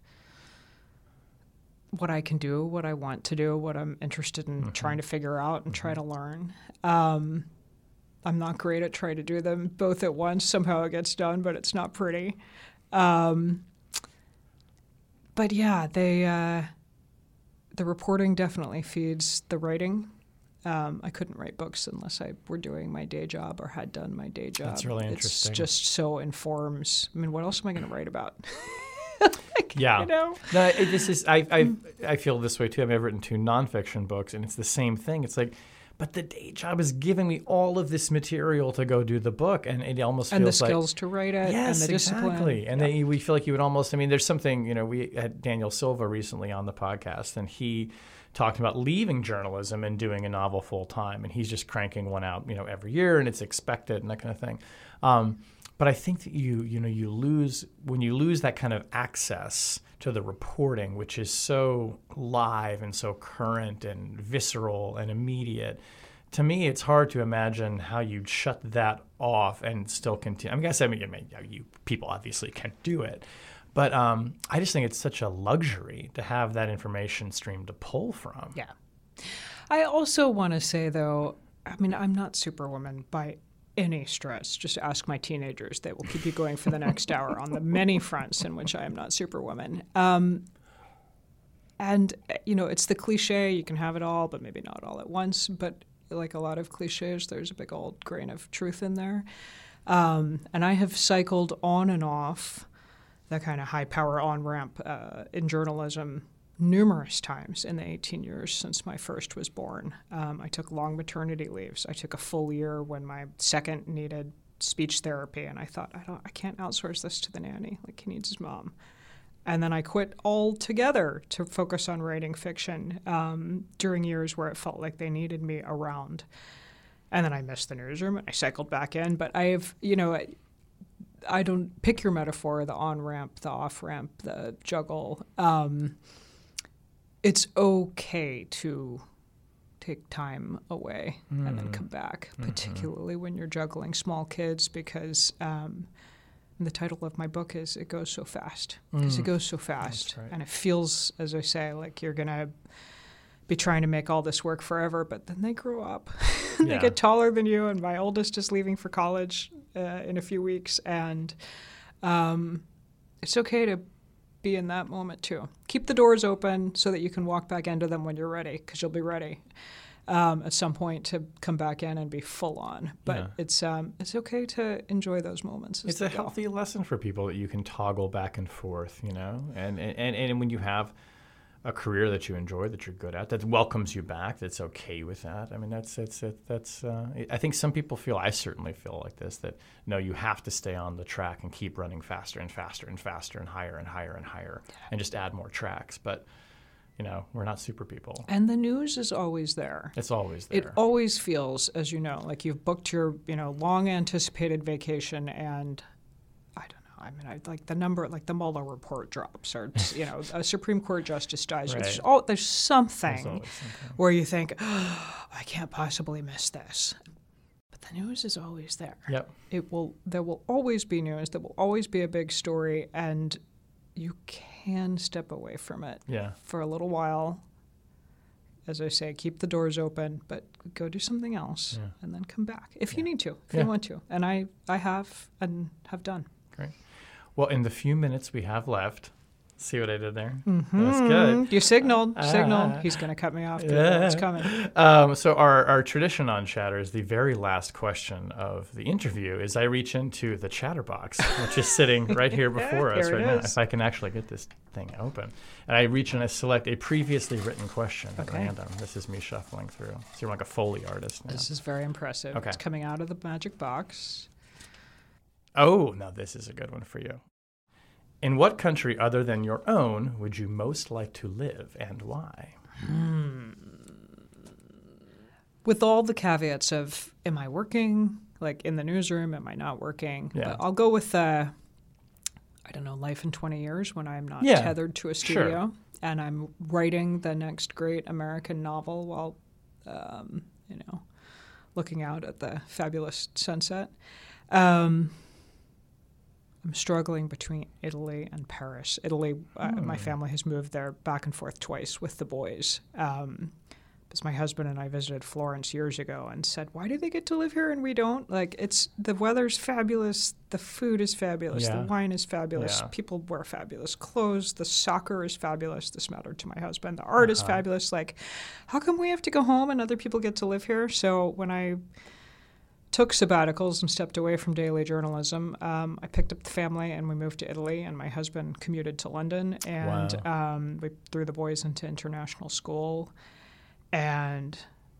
what I can do, what I want to do, what I'm interested in Mm-hmm. trying to figure out and try to learn. Um, I'm not great at trying to do them both at once. Somehow it gets done, but it's not pretty. Um, but yeah, they uh, the reporting definitely feeds the writing. Um, I couldn't write books unless I were doing my day job or had done my day job. That's really interesting. It's just so informs. I mean, what else am I going to write about? like, yeah. you know? No, it, this is, I, I, I feel this way too. I mean, I've written two nonfiction books, and it's the same thing. It's like, but the day job is giving me all of this material to go do the book, and it almost feels and the like skills to write it, yes, and the discipline. exactly. And yeah. they, we feel like you would almost. I mean, there's something. You know, we had Daniel Silva recently on the podcast, and he talked about leaving journalism and doing a novel full time, and he's just cranking one out, you know, every year, and it's expected and that kind of thing. Um, but I think that you, you know, you lose when you lose that kind of access to the reporting, which is so live and so current and visceral and immediate. To me, it's hard to imagine how you'd shut that off and still continue. I mean, I guess I mean, you people obviously can't do it, but um, I just think it's such a luxury to have that information stream to pull from. Yeah. I also want to say, though, I mean, I'm not Superwoman by any stretch. Just ask my teenagers. They will keep you going for the next hour on the many fronts in which I am not Superwoman. Um, and, you know, it's the cliche. You can have it all, but maybe not all at once. But like a lot of cliches, there's a big old grain of truth in there. Um, and I have cycled on and off that kind of high power on-ramp uh, in journalism numerous times in the eighteen years since my first was born. Um, I took long maternity leaves. I took a full year when my second needed speech therapy, and I thought, I don't, I can't outsource this to the nanny. Like, he needs his mom. And then I quit altogether to focus on writing fiction um, during years where it felt like they needed me around. And then I missed the newsroom, and I cycled back in. But I have, you know, I, I don't pick your metaphor, the on-ramp, the off-ramp, the juggle. Um, it's okay to take time away mm. and then come back, mm-hmm. particularly when you're juggling small kids, because um, the title of my book is It Goes So Fast, because mm. it goes so fast. Right. And it feels, as I say, like you're going to be trying to make all this work forever, but then they grow up. they yeah. get taller than you, and my oldest is leaving for college uh, in a few weeks, and um, it's okay to be in that moment too. Keep the doors open so that you can walk back into them when you're ready, because you'll be ready um, at some point to come back in and be full on. But yeah. it's um, it's okay to enjoy those moments. It's a go. healthy lesson for people that you can toggle back and forth, you know, and and, and when you have a career that you enjoy, that you're good at, that welcomes you back, that's okay with that. I mean, that's that's that's. Uh, I think some people feel, I certainly feel like this, that no, you have to stay on the track and keep running faster and faster and faster and higher and higher and higher, and just add more tracks. But you know, we're not super people. And the news is always there. It's always there. It always feels, as you know, like you've booked your, you know, long anticipated vacation, and I don't know. I mean, I like the number, like the Mueller report drops, or you know, a Supreme Court justice dies. Right. There's, oh, there's something, something where you think, oh, I can't possibly miss this. But the news is always there. Yep. It will. There will always be news. There will always be a big story, and you can step away from it yeah. for a little while. As I say, keep the doors open, but go do something else, yeah. and then come back if yeah. you need to, if yeah. you want to. And I, I have and have done. Great. Well, in the few minutes we have left, see what I did there? Mm-hmm. That's good. You signaled, uh, signaled. He's going to cut me off. Yeah. It's coming. Um, so our, our tradition on Chatter is the very last question of the interview is I reach into the Chatterbox, which is sitting right here before us here right it now, is. if I can actually get this thing open. And I reach and I select a previously written question at okay. random. This is me shuffling through. So you're like a Foley artist now. This is very impressive. Okay. It's coming out of the magic box. Oh, now this is a good one for you. In what country other than your own would you most like to live, and why? Hmm. With all the caveats of, am I working, like in the newsroom, am I not working? Yeah. But I'll go with, uh, I don't know, life in twenty years when I'm not yeah. tethered to a studio. Sure. And I'm writing the next great American novel while, um, you know, looking out at the fabulous sunset. Um I'm struggling between Italy and Paris. Italy, uh, mm. my family has moved there back and forth twice with the boys. Um, because my husband and I visited Florence years ago and said, why do they get to live here and we don't? Like, it's the weather's fabulous, the food is fabulous, yeah. the wine is fabulous, yeah. people wear fabulous clothes, the soccer is fabulous. This mattered to my husband. The art uh-huh. is fabulous. Like, how come we have to go home and other people get to live here? So when I took sabbaticals and stepped away from daily journalism, um, I picked up the family and we moved to Italy, and my husband commuted to London, and Wow. um, we threw the boys into international school. And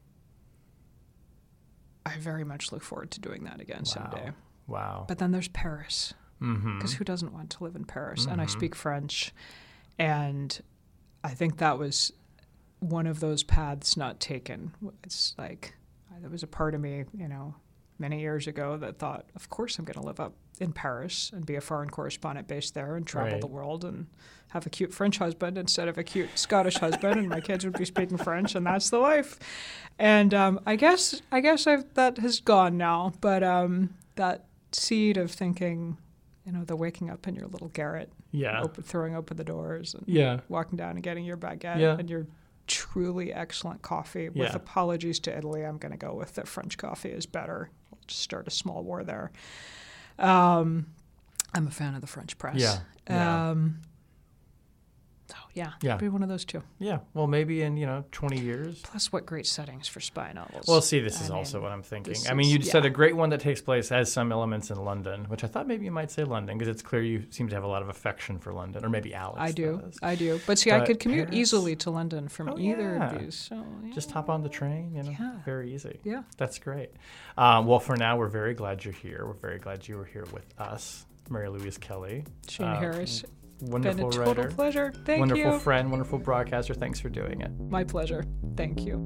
I very much look forward to doing that again Wow. someday. Wow. But then there's Paris, because Mm-hmm. who doesn't want to live in Paris? Mhm. And I speak French, and I think that was one of those paths not taken. It's like there was a part of me, you know, many years ago that thought, of course I'm going to live up in Paris and be a foreign correspondent based there and travel Right. the world and have a cute French husband instead of a cute Scottish husband, and my kids would be speaking French, and that's the life. And um, I guess I guess I've, that has gone now, but um, that seed of thinking, you know, the waking up in your little garret, Yeah. open, throwing open the doors, and Yeah. walking down and getting your baguette Yeah. and your truly excellent coffee. With Yeah. apologies to Italy, I'm going to go with that French coffee is better. I'll just start a small war there. Um, I'm a fan of the French press. Yeah. Yeah. Um, so yeah, Yeah. be one of those two. Yeah. Well, maybe in, you know, twenty years. Plus, what great settings for spy novels. Well, see, this I is mean, also what I'm thinking. this I mean, you is- said yeah. a great one that takes place has some elements in London, which I thought maybe you might say London, because it's clear you seem to have a lot of affection for London, or maybe Alex. I do, that is. I do. But see, I But could commute Paris- easily to London from Oh, either yeah. of these. So yeah. Just hop on the train, you know, Yeah. very easy. Yeah. That's great. Um, well, for now, we're very glad you're here. We're very glad you were here with us, Mary Louise Kelly. Shane uh, Harris. Wonderful Been a total writer. pleasure. Thank wonderful you. friend, wonderful broadcaster. Thanks for doing it. My pleasure. Thank you.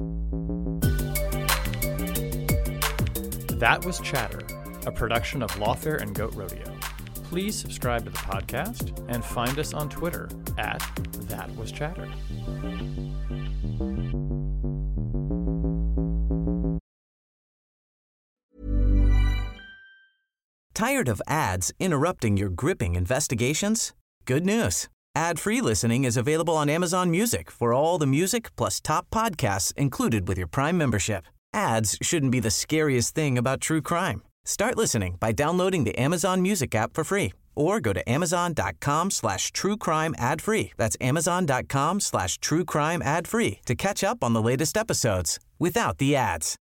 That was Chatter, a production of Lawfare and Goat Rodeo. Please subscribe to the podcast and find us on Twitter at That Was Chatter. Tired of ads interrupting your gripping investigations? Good news. Ad-free listening is available on Amazon Music for all the music plus top podcasts included with your Prime membership. Ads shouldn't be the scariest thing about true crime. Start listening by downloading the Amazon Music app for free or go to amazon.com slash true crime ad free. That's amazon.com slash true crime ad free to catch up on the latest episodes without the ads.